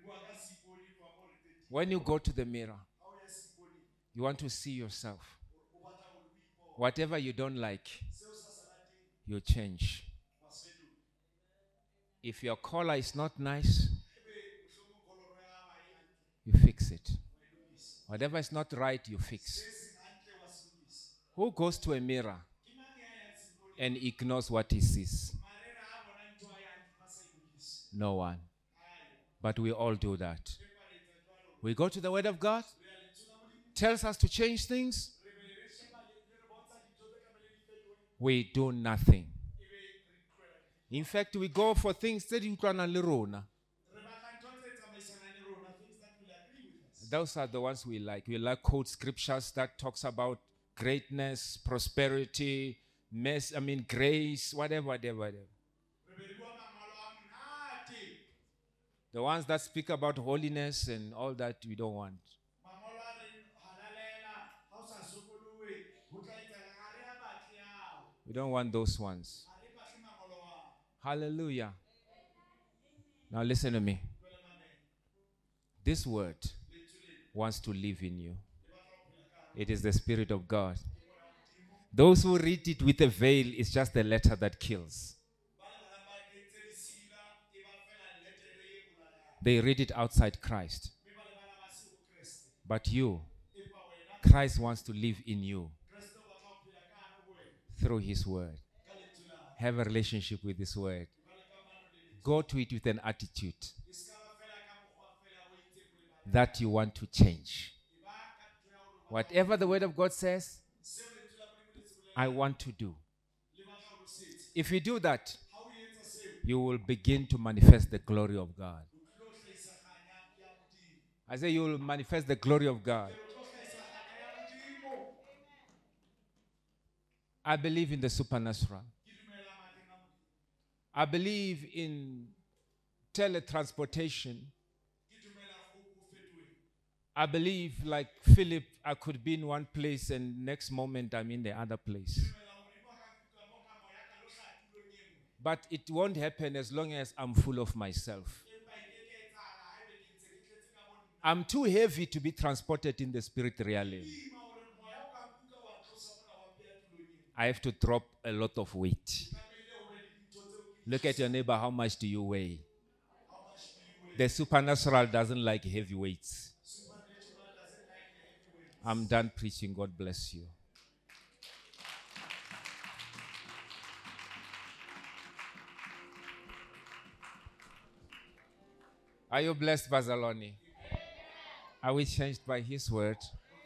When you go to the mirror, you want to see yourself. Whatever you don't like, you change. If your collar is not nice, you fix it. Whatever is not right, you fix. Who goes to a mirror and ignores what he sees? No one. But we all do that. We go to the Word of God, tells us to change things. We do nothing. In fact, we go for things that you can learn. Those are the ones we like. We like quote scriptures that talks about greatness, prosperity, grace, whatever. The ones that speak about holiness and all that, we don't want. Mangolo a reng halalela, ha o sa sokolohe, ho tla etsahala, ha re a batle ao. We don't want those ones. Ha re batle mangolo ao. Hallelujah. Now listen to me. Jwale mamela, This word lentswe lena, wants to live in you. le batla ho phela ka hare It is the Spirit of God. ho Moya wa Modimo. Those who read it with a veil is just a letter that kills. Ba le bana ba kentse lesila, e ba fela letere e bolayang. They read it outside Christ. Mme ba le bana ba se ho Kreste. But you, Empa wena, Christ wants to live in you Kreste o batla ho phela ka hare ho wena, through His word. ka lentswe la hae. Have a relationship with His word. Ba le kamano le lentswe. Go to it with an attitude E ska ba fela ka mokgwa fela o itseng o le bana. that you want to change. E ba ka ntho ya hore ba- Whatever the word of God says, seo lentswe la Modimo le se bolelang, I want to do. le batla ho setse. If you do that, Ha o etsa seo, you will begin to manifest the glory of God. o tlo hlahisa kganya ya Modimo. I say you will manifest the glory of God. O tlo hlahisa kganya ya Modimo. I believe in the supernatural. Ke dumela matleng a Modimo. I believe in teletransportation. Ke dumela ho fetoheng. I believe, like Philip, I could be in one place and next moment I'm in the other place. Dumela hore Modimo a ka nkuka mo ka moya ka lo hlaha tulong e nngwe. But it won't happen as long as I'm full of myself. Empa e keke e etsahala haebe ke ntse ke tletse ka bo nna. I'm too heavy to be transported in the spirit realm. Boima hore moya o ka nkuka wa tlosa mona wa mpeha tulong e nngwe. I have to drop a lot of weight. Tlamehile hore dintho tseo ke Look at your neighbor, how much do you weigh? how much do you weigh? The supernatural doesn't like heavy weights. Supernatural doesn't like the heavy weights. I'm done preaching. God bless you. Are you blessed, Bazaloni? Are we changed by His word?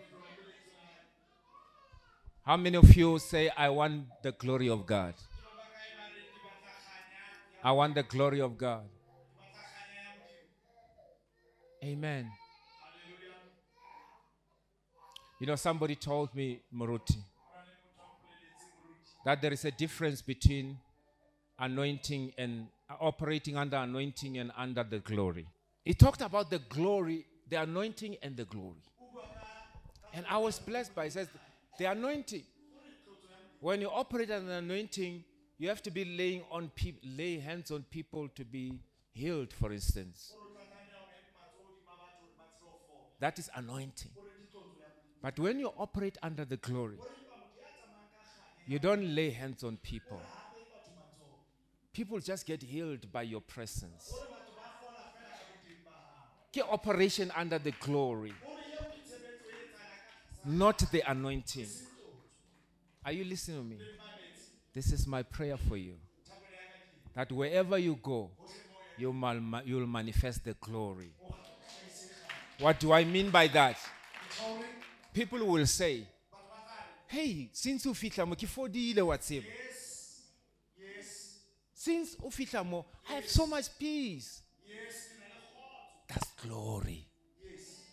How many of you say, I want the glory of God? Ke ba bakae ba reng ke batla kganya ya- I want the glory of God. ke batla kganya ya Modimo. Amen. Hallelujah. You know, somebody told me, Muruti, Ho na le motho a mpolelletseng moruti. that there is a difference between anointing and operating under anointing and under the glory. He talked about the glory, the anointing and the glory. And I was blessed by it. Says the anointing. When you operate an anointing, you have to be lay hands on people to be healed, for instance. Hore o tla tlameha ho beha matsoho hodima batho hore ba tsebe ho fola. That is anointing. Hore ke tlotso ya Modimo. But when you operate under the glory, Hore eba motho ya tsamayang ka kganya, you don't lay hands on people. ha behe batho matsoho. People just get healed by your presence. Hore batho ba fola fela ka boteng ba hao. Ke operation under the glory, Hore eo ke tshebetso e etsahalang ka tlasa not the anointing. tlotso. Are you listening to me? Le mametse, This is my prayer for you. thabelo ya ka ke That wherever you go, hohle moo ya you'll manifest the glory. o hlahise kganya. What do I mean by that? Ke tjho hore People will say, batho ba tla re, hey, since u fihla mo ke fodile wa tseba. yes, yes, Since u fihla mo, I have so much peace. yes, ke na le kgotso. That's glory. Yes.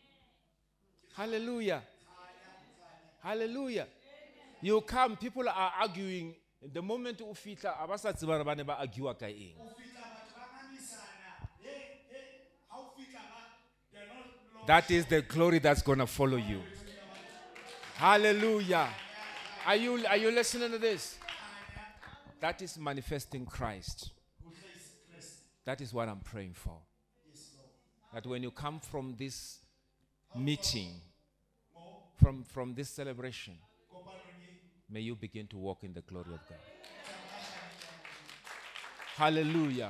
Hallelujah. Hallelujah. You come, people are arguing. The moment u fihla, abasa tseba ba ne ba argue ka eng. O fihla batho ba ngangisana. Hey, hey, ha o fihla ba, they are not That is the glory that's going to follow you. Hallelujah. Are you listening to this? That is manifesting Christ. ho hlahisa Kreste. That is what I'm praying for. Yes, Lord. That when you come from this meeting, Mo from this celebration, kopanong e, may you begin to walk in the glory of God. Hallelujah.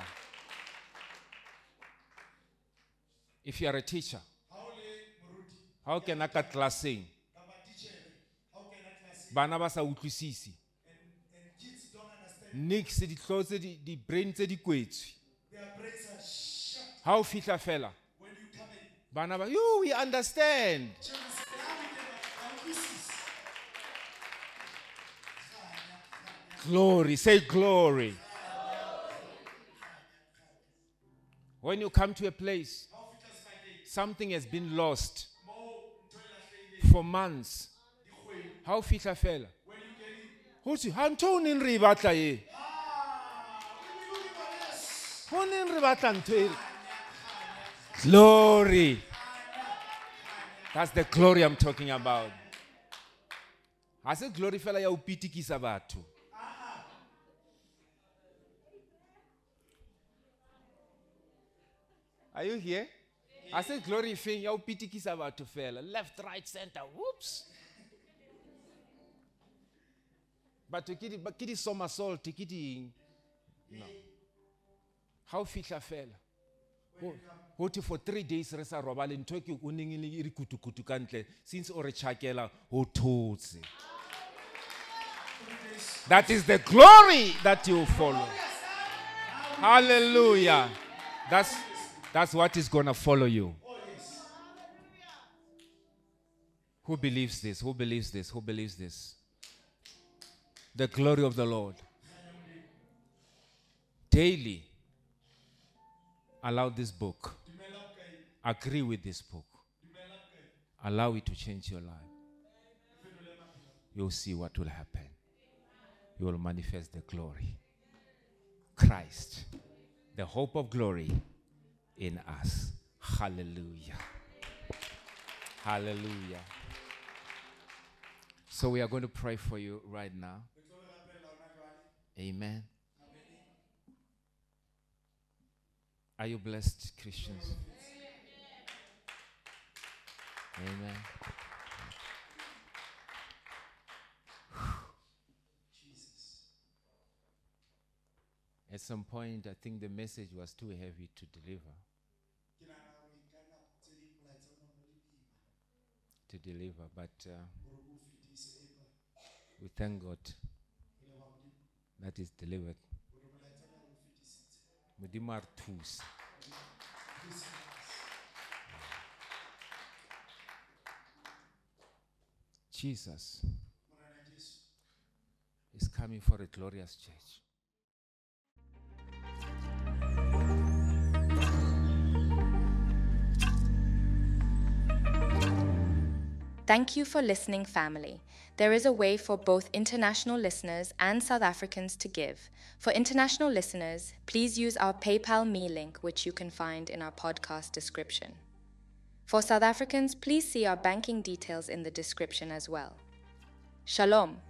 If you are a teacher, ha o le moruti, how can I cut classing? kapa titjhere, ha o kena tlelaseng, Bana ba sa utlwisisi. and kids don't understand. Nix di tlotse di brain tse di kwetswe. Their brains are shut Ha o fihla fela. when you come in. Bana ba, we understand. Tjhe, le se ya o kena, ha o utlwisisi. Glory, say glory. When you come to a place, Ha o fihla sebakeng, something has been lost moo ntho e lahlehileng, for months. dikgwedi. Ha o fihla fela. When you get in, Ho thwe, ha ntho o neng re e batla e. we will be honest. Ho neng re batla ntho e. Glory. That's the glory I'm talking about. I said glory fela ya upitikisa batho. Are you here? I said glory thing ya upitikisa batho fela. Left, right, center. Whoops. But to kidi somersault, to kidi no. How fihla fela? Hoti for 3 days resa robale ntho ke o nengile iri kutukutu kantle since o re chakela ho thotse. That is the glory that you follow. Hallelujah. That's what is going to follow you. Who believes this? Who believes this? Who believes this? The glory of the Lord. Daily allow this book. Agree with this book. Allow it to change your life. You'll see what will happen. You will manifest the glory. Christ, the hope of glory in us. Hallelujah. Hallelujah. So we are going to pray for you right now. Amen. Are you blessed, Christians? Amen. At some point, I think the message was too heavy to deliver. But we thank God that is delivered. Modimo re thusa. Jesus is coming for a glorious church. Thank you for listening, family. There is a way for both international listeners and South Africans to give. For international listeners, please use our PayPal Me link, which you can find in our podcast description. For South Africans, please see our banking details in the description as well. Shalom.